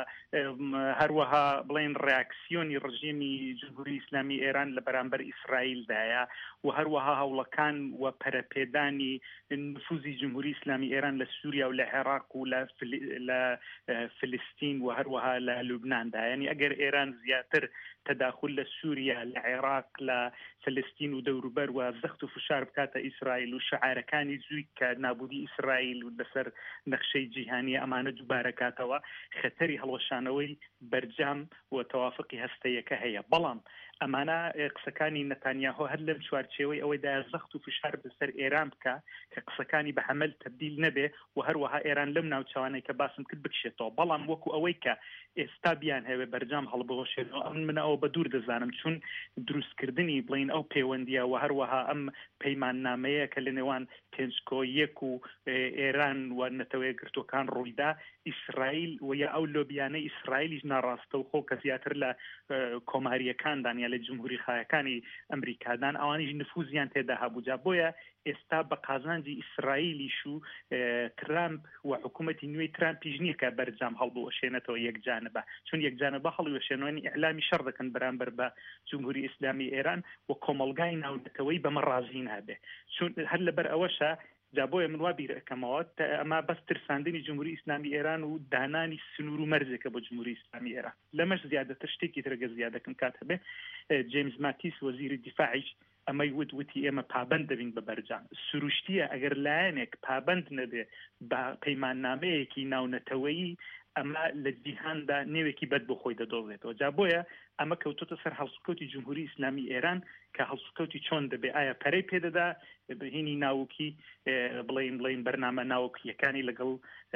هەروەها بڵێن ڕیاکسیۆنی ڕژێمی جمهوری ئیسلامی ئێران لە بەرامبەر ئیسرائیلدایە و هەروەها هەوڵەکان و پەرەپێدانی نفوزی جمهوری ئیسلامی ئێران لە سووریا و لە عێراق و لە فلستین و هەروەها لە لوبناندا. یعنی ئەگەر ئێران زیاتر تداخل لە سووریا لە عێراق لە فلستین و دەوروبەر و زەخت و فشار بکاتە ئیسرائیل و شعارەکانی زووی کە نابودی ئیسرائیل و لەسەر نەخشەی جیهانی ئەمانە دووبارەکاتەوە خەتەری هەڵوەشانەوەی بەرجام و تەوافقی هەستەیەکە هەیە. بەڵام ئەمانە قسەکانی نەتانیاهۆ هەر لەم چوارچێوەی ئەوەیدا زەخت و فشار بەسەر ئێران بکە کە قسەکانی بە حەمەل تەبدیل نەبێ و هەروەها ئێران لەم ناوچوانەی کە باسم کرد بکشێتەوە. بەڵام وەکو ئەوەی کە ئێستا بیان هەوێ بەرجام هەڵبەوەشێتەوە ئەم من ئەوە بە دوور دەزانم چون دروستکردنی بڵین ئەو پەیوەندیە و هەروەها ئەم پەیماننامەیە کە لە نێوان پێنجکۆ یەک و ئێران و نەتەوەی گرتوەکان ڕوویدا ئیسرائیل و یا ئەو لۆبیانەی ئیسرائیلیش ناڕاستە و خۆ کە زیاتر لە کۆماریەکاندان یا لە جمهوری خایەکانی ئەمریکادان ئەوانیش نفوزیان تێدا هەبووجا. بۆیە ئێستا بە قازانجی ئیسرائیلیش و ترامپ و حکوومەتی نوێی ترامپیش نییە کە بەرجام هەڵبوەشێنێتەوە یەکجانبە، چون یەکجانبە هەڵوەشێنەوەی ئیعلامی شەڕ دەکەن بەرامبەر بە جمهوری ئیسلامی ئێران و کۆمەڵگای ناونەتەوەی بەمە ڕازی نابێ. چون هەر لەبەر ئەوەشە جا بۆیە من وا بیرەکەمەوە ئەمە بەس ترساندنی جمهوری ئیسلامی ئێران و دانانی سنوور و مەرجێکە بۆ جمهوری ئیسلامی ئێران. لەمەش زیادەتر شتێکی ترگە زیادەکەم کات هەبێ جیمز ماتیس وەزیری دیفاعیش ئەمەی وت وتی ئێمە پابند دەبین بە بەرجام. سروشتیە ئەگەر لایەنێک پابند نەبێ بە پەیماننامەیەکی ناونەتەوەیی ئەمە لە جیهاندا نێوێکی بەد بۆ خۆی دەدۆڵێتەوە. جا بۆیە ئەمە کەوتۆتە سەر هەڵسوکەوتی جمهوری ئیسلامی ئێران کە هەڵسوکەوتی چۆن دەبێ، ئایا پەرەی پێدەدا بهینی ناوکی بڵین بڵین بەرنامە ناوکیەکانی لەگەڵ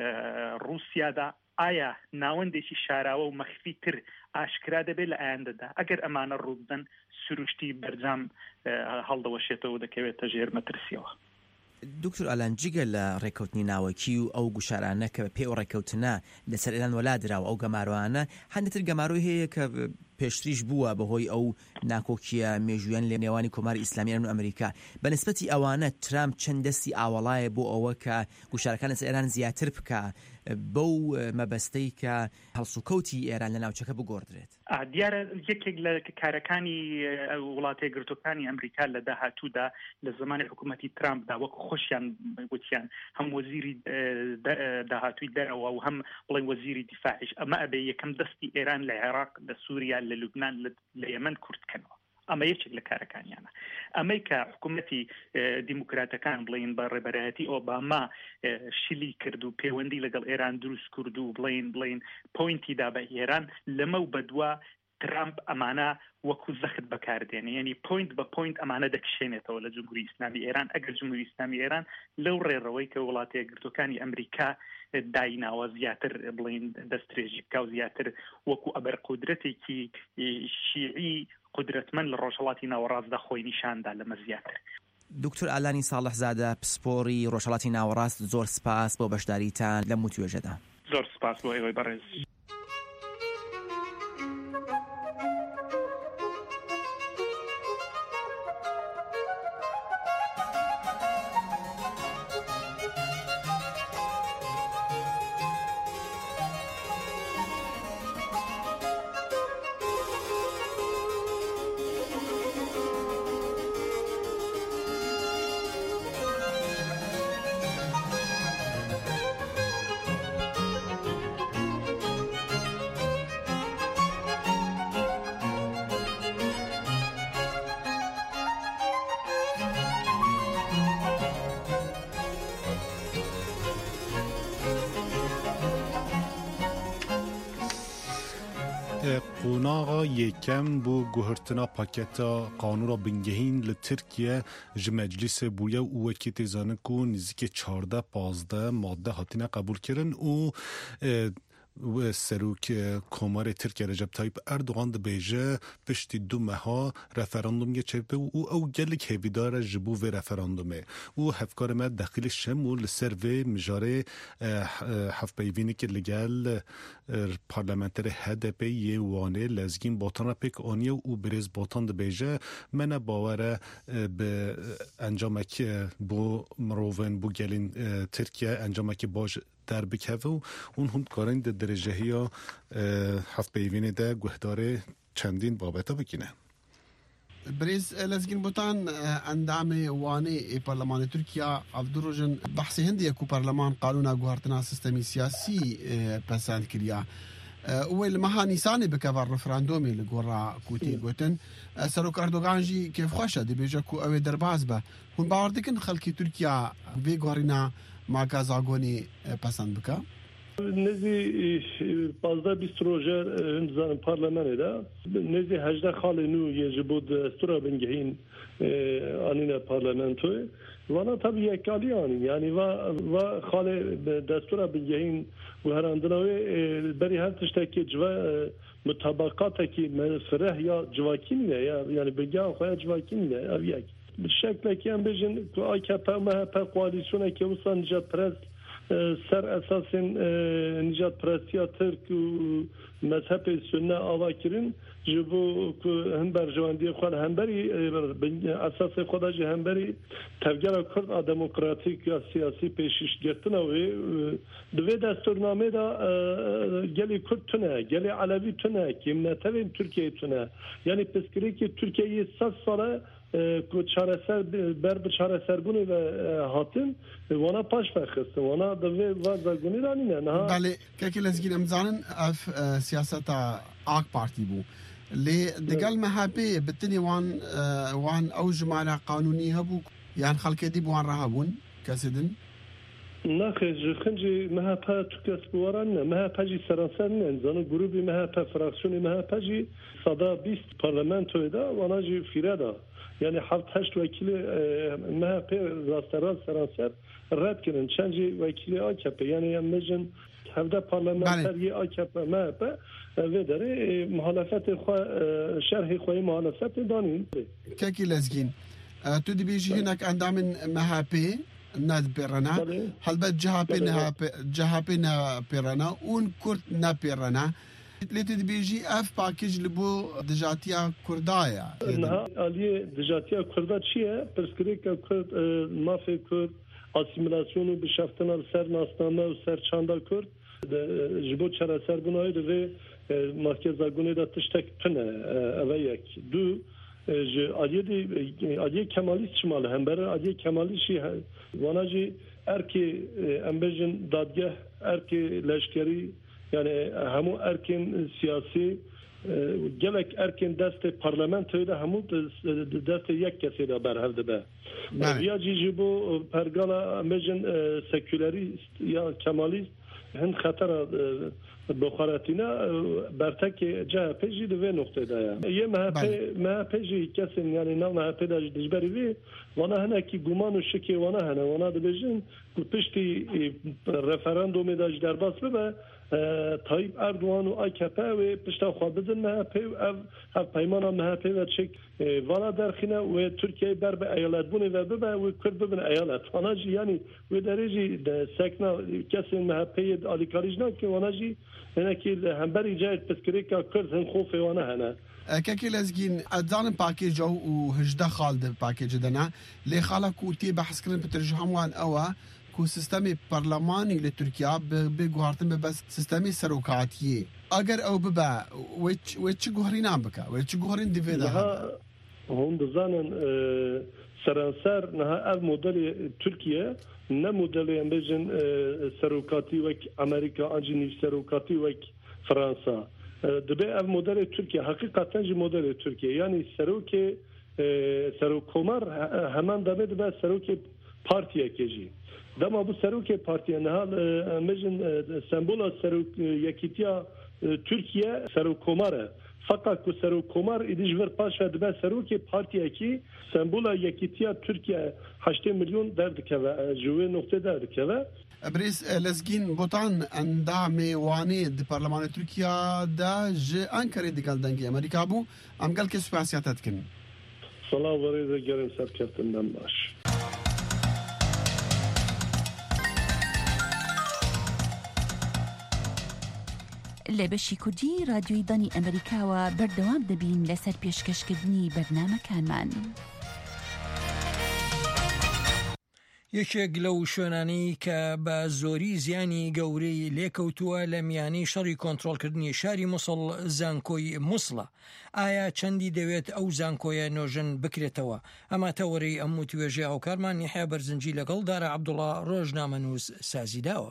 ڕووسیادا، ئایا ناوەندێکی شاراوە و مەخفیتر ئاشکرا دەبێت لە ئایندەدا. ئەگەر ئەمانە ڕوودن سروشتی بەرجام هەڵدەوەشێتەوە دەکەوێتە ژێر مەترسیەوە. دکتۆر ئالان جگە لە ڕێکەوتنی ناوەکی و ئەو گوشارانە کە پێ و ڕێکەوتنە لەسەر ئێران وەلادراوە ئەو گەماروانە هەندێتر گەماروی هەیە کە پێشتریش بووە بەهۆی ئەو ناکۆکیە مێژویان لە نێوانی کۆماری ئیسلامی ئێران و ئەمریکا. بە نسبەتی ئەوانە ترامپ چەند دەستی ئاوەڵایە بۆ ئەوە کە گوشارەکان لەسەر ئێران زیاتر بکە بەو مەبەستەی کە هەڵسوکەوتی ئێران لە ناوچەکە بگۆڕدرێت؟ دیارە یەکێک لە کارەکانی وڵاتە یەکگرتووەکانی ئەمریکا لە داهاتوودا لە زمانی حکوومەتی ترامپدا وەکو خۆشیان گوتیان هەم وەزیری داهاتووی دەرەوە و هەم بڵێن وەزیری دیفاعیش ئەمە ئەبێ یەکەم دەستی ئێران لە عێراق لە سووریا لە لوبنان لە یەمەن کورتکەنەوە. ئەمە یەکێک لە کارەکانیانە. ئەمەی کە حکوومەتی دیموکراتەکان بڵین بە ڕێبەرایەتی ئۆباما شلی کرد و پەیوەندی لەگەڵ ئێران دروست کرد و بڵین بڵین پۆینتیدا بە ئێران لەمە و بەدووە ترامپ ئەمانە وەکو زەخت بەکاردێنێ، یعنی پوینت بە پوینت ئەمانە دەکشێنێتەوە لە جمهوری ئیسلامی ئێران. ئەگەر جمهوری ئیسلامی ئێران لەو ڕێڕەوەی کە وڵاتە یەکگرتووەکانی ئەمریکا دایناوە زیاتر بڵین دەستێژی بکە و زیاتر وەکو ئەبەر قودرەتێکی شیعی قدرتمەند لە ڕۆژهەڵاتی ناوەڕاستدا خۆی نیشاندا لەمە زیاتر. دکتۆر ئالانی ساڵحزادە پسپۆری ڕۆژهەڵاتی ناوەڕاست، زۆر سپاس بۆ بەشداریتان لەم وتوێژەدا. زۆر سپاس بۆ ئێوەی بەڕێز. قوناغا یکم بو گوهرتنا پاکتا قانون را بنگهین لترکیه ج مجلس بویا او وکی تیزانه کو نزدیک چهارده پازده ماده هاتینه قبول کرن او و سروک کمار ترکیه رجب طیب اردوغان ده بیجه پشتی دو مها رفراندوم یه چه او او گلک هیویدار جبو و رفراندومه او هفکار ما داخل شمول سر و مجاره هف بیوینی که لگل پارلمانتر هدپ یه وانه لزگین باتان پیک آنیه او بریز باتان ده بیجه من باوره به انجامک بو مروون بو گلین ترکیه انجامک باج در بکوه و اون هم کارین در درجه ها هفت بیوینه ده گوهداره چندین بابتا بکنه. بريز لازجين بوتان اندامي واني برلمان تركيا افدروجن بحث هندي اكو برلمان قانون غوارتنا سيستمي سياسي بسان كريا اول ما نيساني بكفر رفراندومي لغورا كوتي غوتن سروك اردوغان جي كيف خوشا دي بيجاكو او درباز با هون باوردكن خلقي تركيا في غورينا ما كازاغوني بسان بكا نزی پازده بیست روزه هنزان پارلمانه دا نزی هجده خاله نو یه بود دستور بنگهین آنین پارلمانتوی وانا طبی یکالی آنین یعنی و و خاله دستور بنگهین و هراندناوی بری هر تشتکی جوا مطابقات کی مفره یا جواکین نه یعنی بگم خواهد جواکین نه اویک بالشکل که هم بجن که آکپ مهپ قوالیسونه که وصل نجات پرست سر اساس نجات پرستیا ترک و مذهب سنه آوا کرن جبو که هم بر جواندی خود هم بری اساس خدا جه هم بری تفجیر کرد دموکراتیک یا سیاسی پیشش گرتن و دوی دستورنامه دا گلی کرد تنه گلی علوی تنه که منتوین ترکیه تنه یعنی پسکری که ترکیه ست ساله کو چارەسەر بەر بە چارەسەربوونی بە هاتن وانا پاش فەرخستن وانا دەوێ وازەرگونی رانینە نەها بەڵێ کەکی لەزگین ئەمزانن ئەف سیاسەتە ئاک پارتی بوو لێ دەگەڵ مەهابێ بتنی وان وان ئەو ژمارە قانونی هەبوو یان خەڵکێتی بوان ڕەهەبوون کەسدن ناخێ خنجی مەهاپا توکەس بواران نە مەهاپەجی سەرانسەر نێنزانە گروپی مەهاپە فراکسیۆنی مەهاپەجی سەدا بیست پارلەمانتۆیدا واناجی فیرەدا يعني حفظ هشت وكيل ما في راستراز سراسر رد كرن چنجي وكيل آكپ يعني يمجن هفده پارلمانتری آكپ ما به وداره محالفت خو شرح خوی محالفت دانين كاكي لازجين تو دي بيجي هناك اندام مهابي ناد بيرنا هل بد جهابي جهابي نا بيرنا اون كرد نا بيرنا لیت بیجی اف پاکیج لبو دجاتیا کردایا نه علی دجاتیا کردا چیه پرسکری که کرد مافی کرد ئاسیمیلاسیۆن و بشەفتنە سەر ناسنامە و سەر چاندا کورد ji bo çareserbûnayê divê merkeza gunê de tiştek pine ev yek du ji aliyê aliyê kemalîst çima li hember aliyê kemalî jî wana jî erkê em bêjin dadgeh erkê leşkerî yani hemû erkên siyasî gelek erkên destê parlamentoyê de hemû destê yek kesê de berhev dibe ya jî ji bo pergala em bêjin sekülerîst ya kemalîst hin xetera بخاراتینا برتکی جه پیجی دوی نقطه دایا یه مهپی مهپی کسی یعنی نه مهپی داج دجبری وی وانا هنه کی گمان و شکی وانا هنه وانا دبیجن که پشتی رفراندومی داج درباس ببه طایب اردوان و آیکپه و پشتا خواه بدن مهپی و اف پیمانا مهپی و چک وانا درخینه و ترکیه بر به ایالت بونه و ببه و کرد ببن ایالت وانا جی یعنی و درجی سکنا کسی مهپی آلیکاریج نه که وانا جی هناكي همبري جاي تذكريكا كرز هن خوفي وانا هنا كاكي لازقين ادزان باكيج او وهجده خالد باكيج دنا لي خالا كوتي بحث كرن بترجم وان اوا كو سيستمي برلماني لتركيا بغوارتن بس سيستمي سروكاتي اگر او ببا ويتش ويتش غورينا بكا ويتش غورين دي فيدا هم دزانن سرانسر نها اف موديل تركيا نه مدل امبیجن سروکاتی وک امریکا انجینی سروکاتی وک فرانسا دبی اف مدل ترکیه حقیقتا جی مدل ترکیه یعنی سروک سروکومر همان دبی دبی سروک پارتیه کجی دما bu سروک پارتیه نه امبیجن سمبولا سروک یکیتیا ترکیه سروکومره fakat ku serokomar idij ver paşa dibe seroki partiye ki sembola yekitiya Türkiye heşt milyon derdikeve juwe nokta derdikeve بريس لزجين بوتان اندامي واني دي برلمان تركيا دا جي انكري دي قال دنجي امريكا بو ام قال كي سباسياتات كن صلاة وريزة جرم سر كفتن باش لە بەشی کوردی رادیۆی دانی ئەمریکاوە بەردەوام دەبین لەسەر پێشکەشکردنی بەرنامەکانمان. یەکێک لەو شوێنانی کە بە زۆری زیانی گەورەی لێکەوتووە لە میانی شەڕی کۆنتڕۆڵکردنی شاری مووسڵ زانکۆی مووسڵە. ئایا چەندی دەوێت ئەو زانکۆیە نۆژن بکرێتەوە؟ ئەمە تەوەرەی ئەم و توێژێ هاوکارمان یحیا بەرزنجی لەگەڵ دارە عەبدوڵڵا ڕۆژنامەنووس سازیداوە.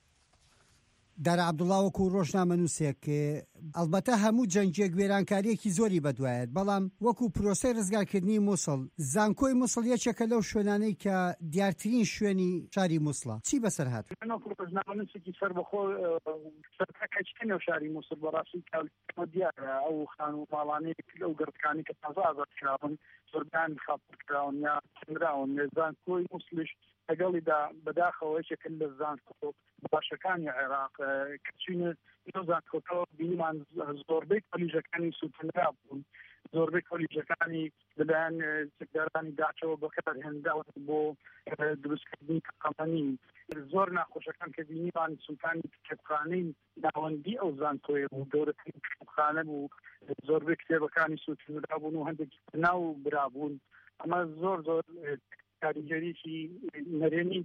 دارە عەبدوڵڵا وەکو ڕۆژنامەنووسێک ئەڵبەتە هەموو جەنگێک وێرانکاریەکی زۆری بەدوایەت بەڵام وەکو پرۆسەی ڕزگارکردنی مووسڵ زانکۆی مووسڵ یەکێکە لەو شوێنانەی کە دیارترین شوێنی شاری مووسڵە چی بەسەر هات؟ ڕۆژنامەنووسێکی سەربەخۆ سەرکەچکەنەوە شاری مووسڵ بەڕاستی دیارە ئەو خان و ماڵانەیەک لەو گردەکانی کە تازە ئازادکراون زۆربیان خاپڕکراون یا چنراون زانکۆی مووسڵش لەگەڵیدا بەداخەوە یەکێکن لە زانکۆ باشەکانی عێراق کەچینە لەو زانکۆتەوە بینیمان زۆربەی کۆلیژەکانی سوتەنرا بوون زۆربەی کۆلیژەکانی لەلایەن چەکدارانی داعشەوە بەکارهێنراون بۆ دروستکردنی تەقەمەنی زۆر ناخۆشەکان کە بینیمان سوتانی کتێبخانەی ناوەندی ئەو زانکۆیە بوو گەورەترین کتێبخانە بوو زۆربەی کتێبەکانی سوتەنرا بوون و هەندێک ناو برابوون ئەمە زۆر زۆر کاریگەریی نەرێنی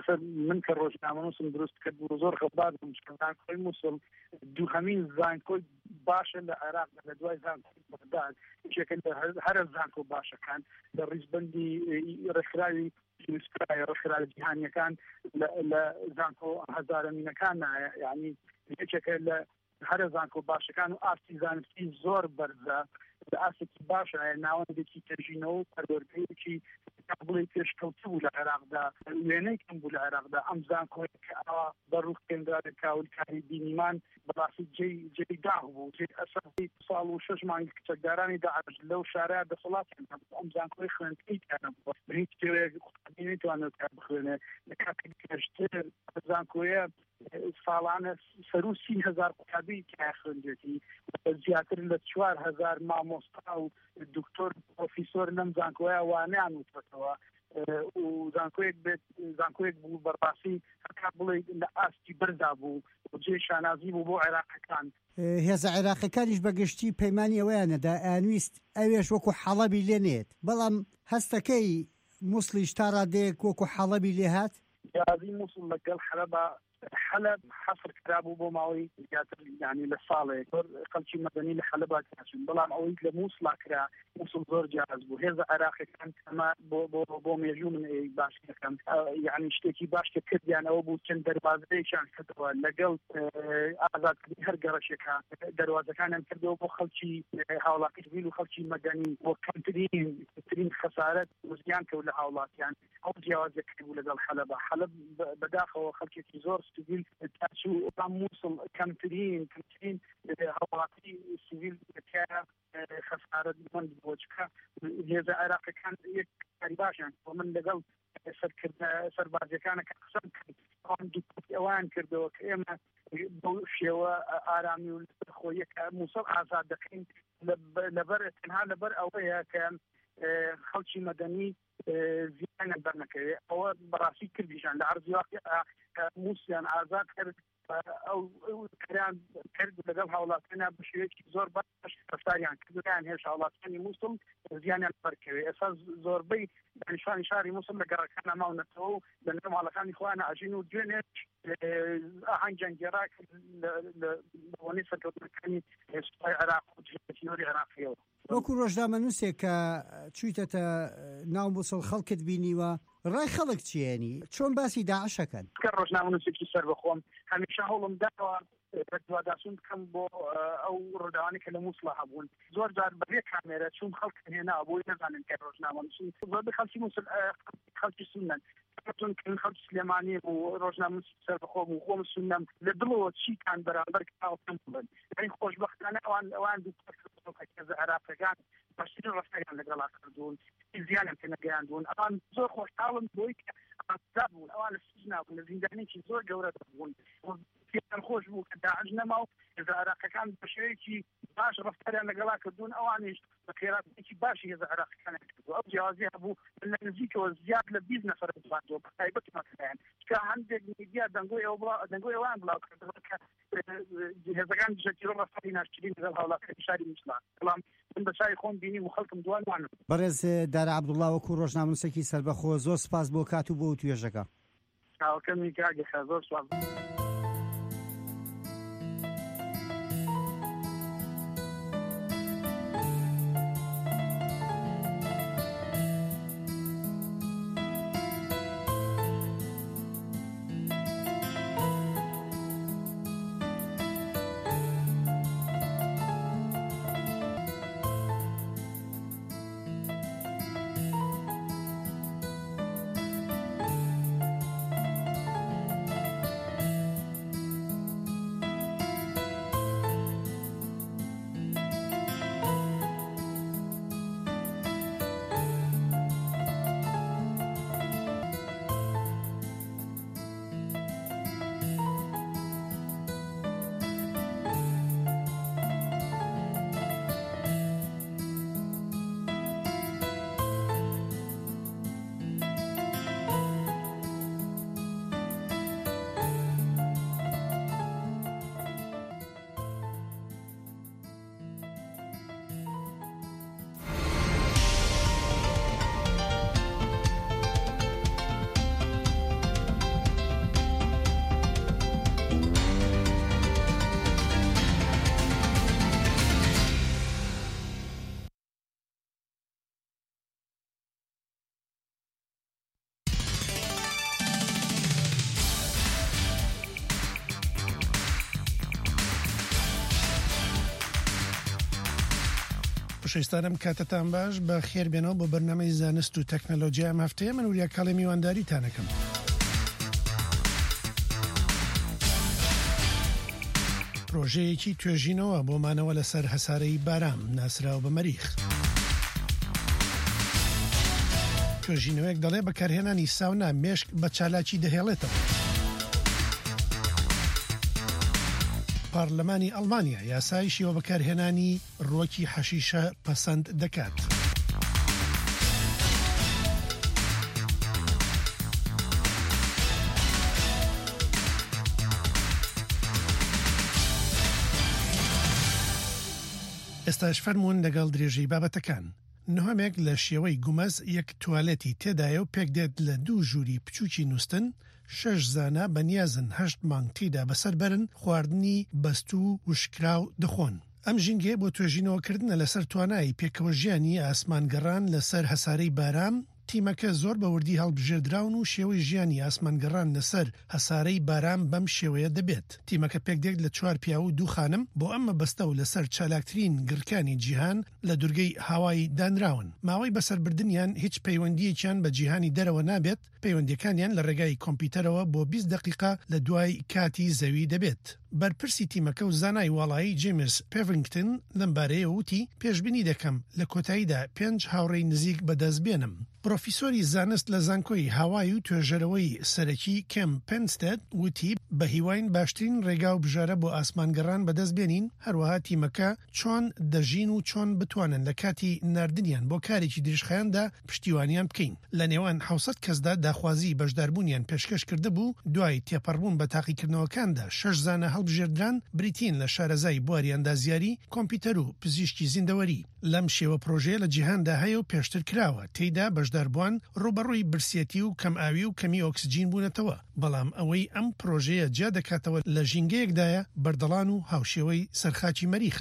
من کە ڕۆژنامەنووسم دروست کرد بوو زۆر خەبات بووم زانکۆی مووسڵ دووهەمین زانکۆی باشە لە عێراق لە دوای زانکۆی بەغداد یەکێکن هەرە زانکۆ باشەکان لە ڕیزبەندی ڕێکخراوی یونسکۆ ڕێکخراوە جیهانیەکان لە زانکۆ هەزارەمینەکان نایە یعنی یەکێکە لە هەرە زانکۆ باشەکان و ئاستی زانستی زۆر بەرزە لە ئاستێکی باشە ناوەندێکی تەژینەوە و پەروەردەیەکی بڵێ پێشکەوتە بوو لە عێراقدا وێنەی کەم بوو لە عێراقدا ئەم زانکۆی کە ئەوە بەڕوخ کێنرا کاولکاری بینیمان بەڕاستی جێی داغ بوو جێ ئەسەری ساڵ و شەش مانگی کچەکدارانی داعش لەو شارەیە دەسەڵاتیان هەبوو ئەم زانکۆی خوێندنەوەیان بووە هیچ شتێک نەیتوانێت بخوێنێ لە کاتێک پێشتر زانکۆیە ساڵانە سەر و سی هەزار قوتابی تیا خوێندێتی زیاتر لە چوار هەزار مامۆستا و دکتۆر پرۆفیسۆر لەم زانکۆیە وانیان وتەوە و زانکۆیەک بێت زانکۆیەک بوو بەڕاستی هەتا بڵێ لە ئاستی بەردا بوو جێ شانازی بوو بۆ عێراقەکان هێزە عێراقیەکانیش بەگشتی پەیمانی ئەوەیانەدا ئەنویست ئەوێش وەکو حەڵەبی لێنێت بەڵام هەستەکەی مووسلیش تا ڕادەیەک وەکو حەڵەبی لێهات جیازی مووسڵ لەگەڵ حەلەبە حەلب حەفر کرابوو بۆ ماوەی زیاتر ینی لە ساڵێک خەڵکی مەدەنی لە حەلەبا کەچن بەڵام ئەوەی لە مووسڵا کرا مووسڵ زۆر جیاز بوو هێزە عێراقیەکان ئەمە بۆ بۆ بۆ مێژوو من باش دەکەم یعنی شتێکی باش کە کردیان ئەوە بوو چەند دەربازەیەکیان کردەوە لەگەڵ ئازادکردنی هەر گەڕەشێکە دەروازەکانیان کردەوە بۆ خەڵکی هاوڵاتی سیڤیل و خەڵکی مەدەنی بۆ کەمترین ترین خەسارەت وزیان کەوت لە هاوڵاتیان ئەو جیاوازەکەی بوو لەگەڵ حەلەبە حەلەب بەداخەوە خەڵکێکی زۆر سیڤیل تاچوو ئەم مووسڵ کەمترین کەمترین هاوڵاتی سیڤیل دەکایە خەسارەت بند بۆ چکە هێزە عێراقیەکان یەک کاری باشیان بۆ من لەگەڵ سەربازیەکانە کە قسەم کرد ئەوان کردەوە کە ئێمە بۆ شێوە ئارامی و خۆیەکە مووسڵ ئازاد دەکەین لەبەر تەنها لەبەر ئەوەیە کە خەڵکی مەدەنی زیانیان بەرنەکەوێت ئەوە بەڕاستی کردیشان لە عەرزی وەقتی مووسیان ئازاد کرد ئەو کەریان کرد لەگەڵ هاوڵاتیانە بە شێوەیەکی زۆر باش ڕەفتاریان کردیان هێرش هاوڵاتیانی مووسڵ زیانیان بەرکەوێت ئێستا زۆربەی دانیشتوانی شاری مووسڵ لە گەڕەکانە ماونەتەوە و لە نێو ماڵەکانی خۆیان ئاژین و دوێنێ ئاهەنگیان گێڕا کرد لە بۆنەی سەرکەوتنەکانی هێزی عێراق و جێگەتیۆری عێراقیەوە وەکو ڕۆژنامەنووسێک کە چوویتەتە ناو مووسڵ خەڵکت بینیوە ڕای خەڵک چیەنی چۆن باسی داعشەکەن کە ڕۆژنامەنووسێکی سەر بەخۆم هەمیشە هەوڵم داوە دوواداسون بکەم بۆ ئەو ڕۆداوانی کە لە مووسڵا هەبوون زۆر جار بەبێ کامێرە چون خەڵک هێنا بۆی نەزانن کە ڕۆژنامەنووسین زۆربەی خەڵکی مووسڵ خەڵکی سونەن چون خەڵکی سلێمانی و ڕۆژنامەنووسی سەر بەخۆم و خۆم سونەم لە دڵەوە چیتان بەرامبەر کاوتم بن یعنی خۆشبەختانە ئەوان ئەوان دوو هێزە عێراقیەکان باشترین ڕەفتاریان لەگەڵا کردوون زیانیان پێ نەگەیاندوون ئەوان زۆر خۆشحاڵن بۆی کە ئازاد بوون ئەوان لە سجنا بوون لە زیندانێکی زۆر گەورە بوون پێیان خۆش بوو کە داعش نەما و هێزە عێراقیەکان بە شێوەیەکی باش ڕەفتاریان لەگەڵا کردوون ئەوانیش بە خێراتێکی باشی هێزە عێراقیەکانیان کردووە ئەو جیاوازی هەبوو لە نزیکەوە زیاد لە بیست نەفەر بڵاندەوە بە تایبەت مەکرایان کە هەندێک میدیا دەنگۆی ئەوە دەنگۆی ئەوان بڵاو کردەوە کە هێزەکان دژەتی ڕەفتاری ناشرین لەگەڵ هاوڵاتیانی شاری مووسڵا بەڵام من بە چای خۆم بینی و خەڵکم دوان وانم بەڕێز دارا عەبدوڵڵا وەکو ڕۆژنامەنووسێکی سەربەخۆ زۆر سپاس بۆ کات و بۆ توێژەکە چاوەکەمی کاگەخە زۆر سپاس خۆشەویستانم کاتتان باش بە خێر بێنەوە بۆ بەرنامەی زانست و تەکنەلۆجیا ئەم هەفتەیە من وریا کاڵی میوانداریتانەکەم. پرۆژەیەکی توێژینەوە بۆمانەوە لەسەر هەسارەی بارام ناسراوە بە مەریخ. توێژینەوەیەک دەڵێ بەکارهێنانی ساونا مێشک بە چالاکی دەهێڵێتەوە. پارلەمانی ئەڵمانیا یاسایشیەوە بەکارهێنانی ڕۆکی حەشیشە پەسەند دەکات. ئێستاش فەرموون لەگەڵ درێژەی بابەتەکان. نهمێک لە شێوەی گومەز یەک توالێتی تێدایە و پێک دێت لە دوو ژووری بچووکی نووسن، شەش زانە بەنیازن هەشت مانگ تێدا بەسەر بەرن خواردنی بەستوو وشکراو دەخۆن. ئەم ژینگێ بۆ توێژینەوەکردنە لەسەر توانایی پێکەوە ژیانی ئاسمانگەڕان لەسەر هەسارەی باران. تیمەکە زۆر بە وردی هەڵبژێردراون و شێوەی ژیانی ئاسمانگەڕان لەسەر هەسارەی باران بەم شێوەیە دەبێت. تیمەکە پێک دێت لە چوار پیا و دوو خانم بۆ ئەمە بەستە و لەسەر چالاکترین گرکانی جیهان لە دوورگەی هاوایی دانراون. ماوەی بەسەربردنیان هیچ پەیوەندیەکیان بە جیهانی دەرەوە نابێت، پەیوەندیەکانیان لە ڕێگای کۆمپیوتەرەوە بۆ بیست دقیقا لە دوای کاتی زەوی دەبێت. بەرپرسی تیمەکە و زانای وڵایی جیمز پێڤنگتن لەمبارەیە وتی پێشبینی دەکەم لە کۆتاییدا پێنج هاوڕێی نزیک بەدەست بێنم. پرۆفیسۆری زانست لە زانکۆی هاوای و توێژەرەوەی سەرەکی کێم پێنستێد وتی بە هیواین باشترین ڕێگا و بژارە بۆ ئاسمانگەڕان بەدەست بێنین، هەروەها تیمەکە چۆن دەژین و چۆن بتوانن لە کاتی ناردنیان بۆ کارێکی دریشخایاندا پشتیوانیان بکەین. لە نێوان حوسەد کەسدا داخوازی بەشداربوونیان پێشکەش کرده بوو، دوای تێپەڕبوون بە تاقیکردنەوەکاندا شەش زانە هەڵبژێردران بریتین لە شارەزای بواری ئەندازیاری، کۆمپیوتەر و پزیشکی زیندەوەری. لەم شێوە پرۆژەیە لە جیهاندا هەیە و پێشتر کراوە، تێیدا بەشداربووان ڕوبەڕووی برسێتی و کەم ئاوی و کەمی ئۆکسجین بوونەتەوە. بەڵام ئەوەی ئەم پرۆژەیە جیا دەکاتەوە لە ژینگەیەکدایە بەردەڵان و هاوشێوەی سەرخاکی مەریخە.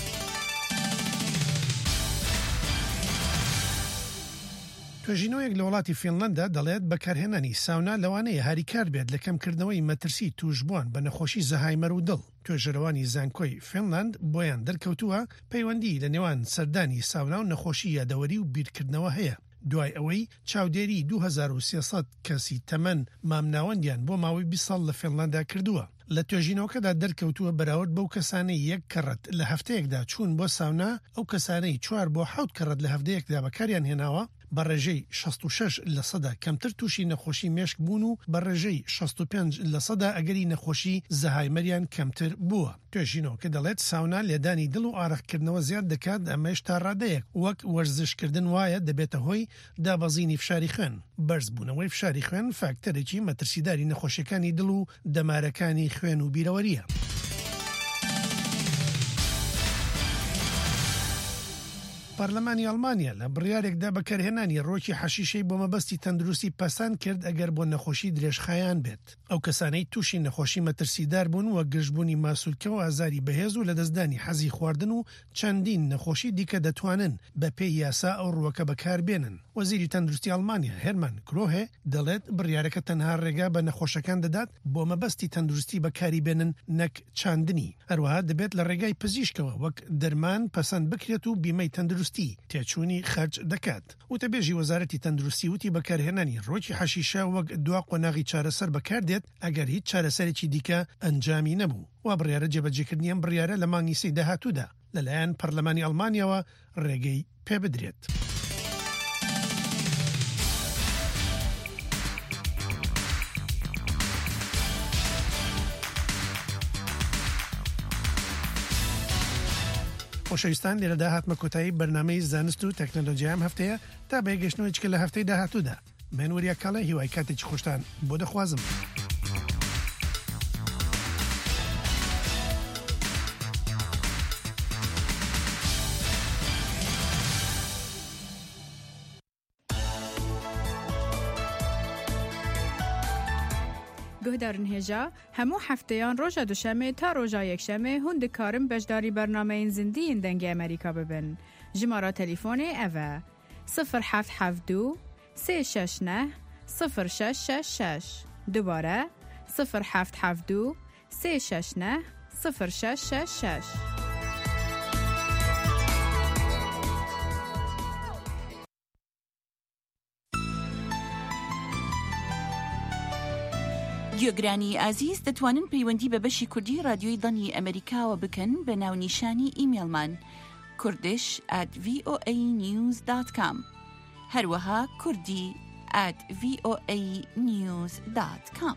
توێژینەوەیەک لە وڵاتی فینلەندا دەڵێت بەکارهێنانی ساونا لەوانەیە هاریکار بێت لە کەمکردنەوەی مەترسی توشبووان بە نەخۆشی زەهایمەر و دڵ. توێژەرەوانی زانکۆی فینلاند بۆیان دەرکەوتووە پەیوەندی لە نێوان سەردانی ساونا و نەخۆشی یادەوەری و بیرکردنەوە هەیە. دوای ئەوەی چاودێری دوو هەزار و سێسەد کەسی تەمەن مامناوەندیان بۆ ماوەی بیست ساڵ لە فینلاندا کردووە. لە توێژینەوەکەدا دەرکەوتووە بەراورد بەو کەسانەی یەک کەڕەت لە هەفتەیەکدا چوون بۆ ساونا، ئەو کەسانەی چوار بۆ حەوت کەڕەت لە هەفتەیەکدا بەکاریان هێناوە بە ڕێژەی شەست و شەش لە سەدا کەمتر تووشی نەخۆشی مێشک بوون و بە ڕێژەی شەست و پێنج لە سەدا ئەگەری نەخۆشی زەهایمەریان کەمتر بووە. توێژینەوە کە دەڵێت ساونا لێدانی دڵ و ئارەقکردنەوە زیاد دەکات، ئەمەش تا ڕادەیەک وەک وەرزشکردن وایە دەبێتە هۆی دابەزینی فشاری خوێن. بەرزبوونەوەی فشاری خوێن فاکتەرێکی مەترسیداری نەخۆشیەکانی دڵ و دەمارەکانی خوێن و بیرەوەریە. پەرلەمانی ئەڵمانیا لە بڕیارێکدا بەکارهێنانی ڕۆکی حەشیشەی بۆ مەبەستی تەندروستی پەسەند کرد ئەگەر بۆ نەخۆشی درێژخایان بێت. ئەو کەسانەی تووشی نەخۆشی مەترسیدار بوون وە گشتبوونی ماسوولکە و ئازاری بەهێز و لە دەستدانی حەزی خواردن و چەندین نەخۆشی دیکە دەتوانن بە پێی یاسا ئەو ڕووەکە بەکاربێنن. وەزیری تەندروستی ئەڵمانیا هێرمان کرۆهێ دەڵێت بڕیارەکە تەنها ڕێگا بە نەخۆشەکان دەدات بۆ مەبەستی تەندروستی بەکاری بێنن نەک چاندنی. هەروەها دەبێت لە ڕێگای پزیشکەوە وەک دەرمان پەسەند بکرێت و بیمەی تەندروستی تێچوونی خەرج دەکات. وتەبێژی وەزارەتی تەندروستی وتی بەکارهێنانی ڕۆکی حەشیشە وەک دوا قۆناغی چارەسەر بەکاردێت ئەگەر هیچ چارەسەرێکی دیکە ئەنجامی نەبوو. وا بڕیارە جێبەجێکردنیان بڕیارە لە مانگی سەی داهاتوودا لەلایەن پەرلەمانی ئەڵمانیەوە ڕێگەی پێ بدرێت. خۆشەویستان لێرە داهاتمە کۆتایی بەرنامەی زانست و تەکنۆلۆژیام هەفتەیە تا بەیەگەشتنەوەیچکە لە هەفتەی داهاتوودا. مێنوەریا کاڵە هیوای کاتێکی خۆشتان بۆ دەخوازم. گهدارن هێژا هەموو هەفتەیان ڕۆژە دووشەمێ تا ڕۆژا یەکشەمێ هون دikarin بەشداری بەرنامەین زیندیین دەنگی ئەمریکا ببن. ژمارە تەلیفۆنێ ئەڤە صفر حەفت حەفت دوو سێ شەش نە صفر شەش شەش شەش دووبارە صفر حەفت حەفت دوو سێ شەش نە صفر شەش شەش شەش. گوێگرانی ئازیز دەتوانن پەیوەندی بە بەشی کوردی رادیۆی دڵی ئەمریکاوە بکەن بە ناونیشانی ئیمێلمان kurdish at v o a news dot com هەروەها کوردی at v o a news dot com.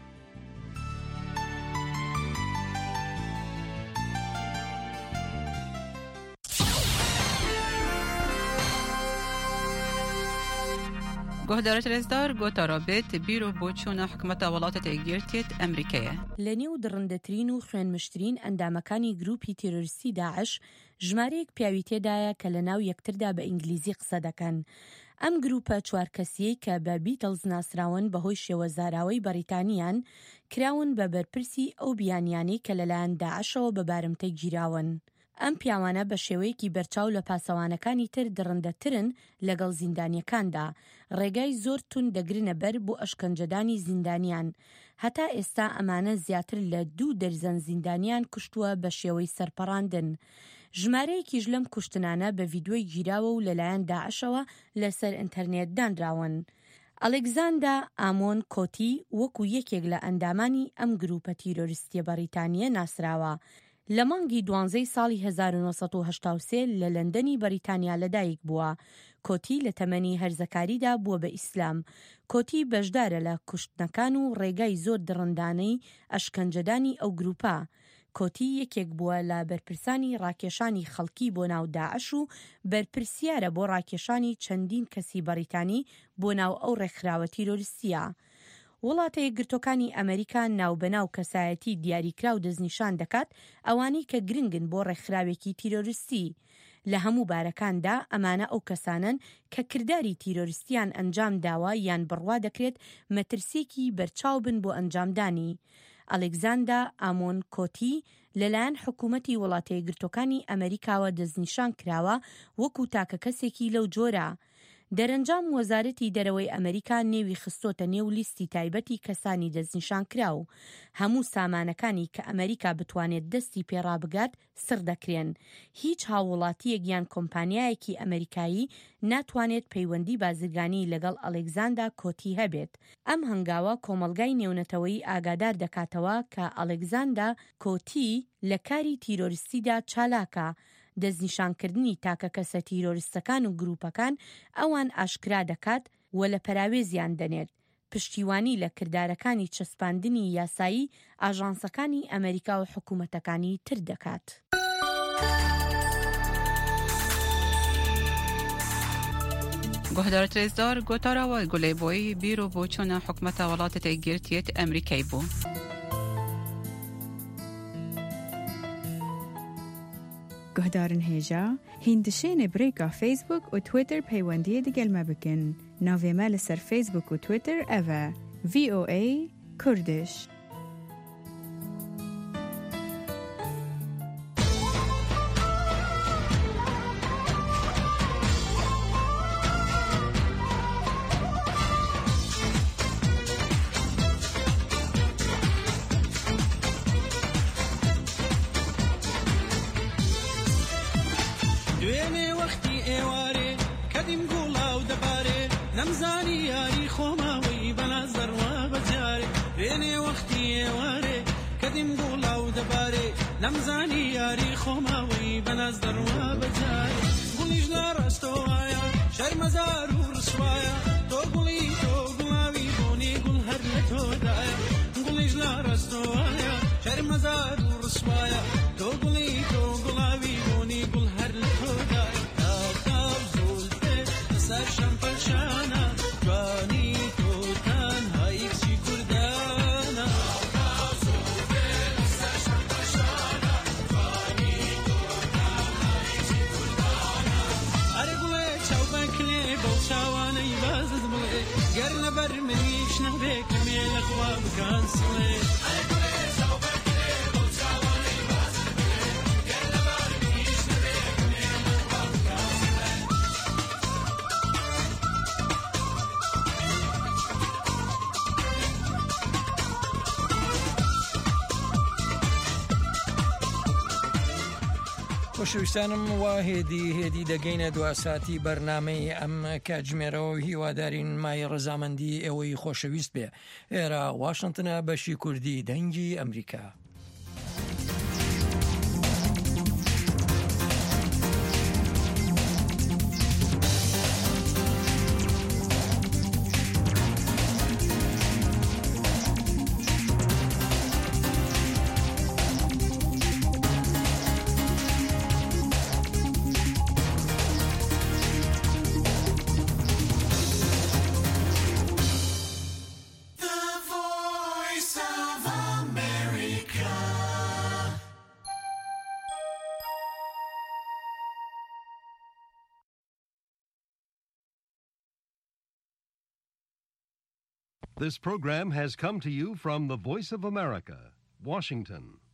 گهدارت رزدار گوتا رابط بیرو بۆچوونە حکومەتە وڵاتە تێگیرتێت ئەمریکایە. لە نێو دڕندەترین و خوێنمشترین ئەندامەکانی گروپی تیرۆریستی داعش ژمارەیەک پیاوی تێدایە کە لە ناو یەکتردا بە ئینگلیزی قسە دەکەن. ئەم گروپە چوار کەسیەی کە بە بیتڵز ناسراون بەهۆی شێوەزاراوەی بەریتانیان کراون بە بەرپرسی ئەو بیانیانی کە لەلایەن داعشەوە بە بارمتەی گیراون. ئەم پیاوانە بە شێوەیەکی بەرچاو لە پاسەوانەکانی تر دڕندەترن لەگەڵ زیندانیەکاندا، ڕێگای زۆر تون دەگرنە بەر بۆ ئەشکەنجەدانی زیندانیان. هەتا ئێستا ئەمانە زیاتر لە دوو دەرزەن زیندانیان کوشتووە بە شێوەی سەرپەڕاندن. ژمارەیەکیش لەم کوشتنانە بە ڤیدیۆی گیراوە و لەلایەن داعشەوە لەسەر ئینتەرنێت دانراون. ئەلێکزاندا ئامۆن کۆتی وەکو یەکێک لە ئەندامانی ئەم گروپە تیرۆریستیە بەریتانیە ناسراوە. لە مانگی دوانزەی ساڵی هەزار و نۆسەد و هەشتا و سێ لە لەندەنی بەریتانیا لەدایک بووە. کۆتی لە تەمەنی هەرزەکاریدا بووە بە ئیسلام. کۆتی بەشدارە لە کوشتنەکان و ڕێگای زۆر دڕندانەی ئەشکەنجەدانی ئەو گروپە. کۆتی یەکێک بووە لە بەرپرسانی ڕاکێشانی خەڵکی بۆ ناو داعش و بەرپرسیارە بۆ ڕاکێشانی چەندین کەسی بەریتانی بۆ ناو ئەو ڕێکخراوە تیرۆریستیە. وڵاتە یەکگرتوەکانی ئەمریکا ناوبەناو کەسایەتی دیاریکرا و دەستنیشان دەکات ئەوانەی کە گرنگن بۆ ڕێکخراوێکی تیرۆریستی. لە هەموو بارەکاندا ئەمانە ئەو کەسانن کە کردداری تیرۆریستیان ئەنجام داوە یان بڕوا دەکرێت مەترسێکی بەرچاو بن بۆ ئەنجامدانی. ئەلێکزاندا ئامۆن کۆتی لەلایەن حکوومەتی وڵاتە یەکگرتوەکانی ئەمریکاوە دەستنیشان کراوە وەکو تاکە کەسێکی لەو جۆرە. دەرەنجام وەزارەتی دەرەوەی ئەمریکا نێوی خستۆتە نێو لیستی تایبەتی کەسانی دەستنیشان کراو. هەموو سامانەکانی کە ئەمریکا بتوانێت دەستی پێڕابگات سڕ دەکرێن. هیچ هاوڵاتیەک یان کۆمپانیایەکی ئەمریکایی ناتوانێت پەیوەندی بازرگانی لەگەڵ ئەلێکزاندا کۆتی هەبێت. ئەم هەنگاوە کۆمەلگای نێونەتەوەی ئاگادار دەکاتەوە کە ئەلێکزاندا کۆتی لە کاری تیرۆریستیدا چالاکە. دەستنیشانکردنی تاکە کەسە تیرۆریستەکان و گروپەکان ئەوان ئاشکرا دەکات و لە پەراوێزیان دەنێت. پشتیوانی لە کردارەکانی چەسپاندنی یاسایی ئاژانسەکانی ئەمریکا و حکوومەتەکانی تر دەکات. گهدارت رزدار گۆتاراوە گولەی بۆی بیرۆ بۆچوونە حکومەتە وڵاتە تێگیرتێت ئەمریکای بوو. گهدارن هێژا هیندشێنێ برێکا فیسبوک و تویتر پەیوەندیە دەگەلمە بکەن. ناوێمە لەسەر فیسبوک و تویتر ئەڤە ڤی ئۆ ئەی کوردش. نمزانی یاری خۆماوەی بەناز دەڕوا بەجارێ گوڵیش لە ڕاستەوایە شەرمەزار و ڕسوایە تۆ گوڵی تۆ گوڵاوی بۆنی گوڵ هەر لە تۆدایە گوڵیش لە ڕاستەوایە شەرمەزار و ڕسوایە تۆ گوڵی تۆ گوڵاوی بۆنی گوڵ هەر لە تۆدایە تاو زولفێ لەسەر شەمپەرشانە جوانی تۆ تەنهای کچی کوردانە چاوانەی بازت بڵێ گەر لەبەر منیش نەبێ کەمێ لە خوا بکان سڵێ خۆشەویستانم وا هێدی هێدی دەگەینە دواساتی بەرنامەی ئەم کاتژمێرەوە هیوادارین مای ڕەزامەندی ئێوەی خۆشەویست بێ. ئێرە واشنگتنە بەشی کوردی دەنگی ئەمریکا. This program has come to you from the Voice of America, Washington.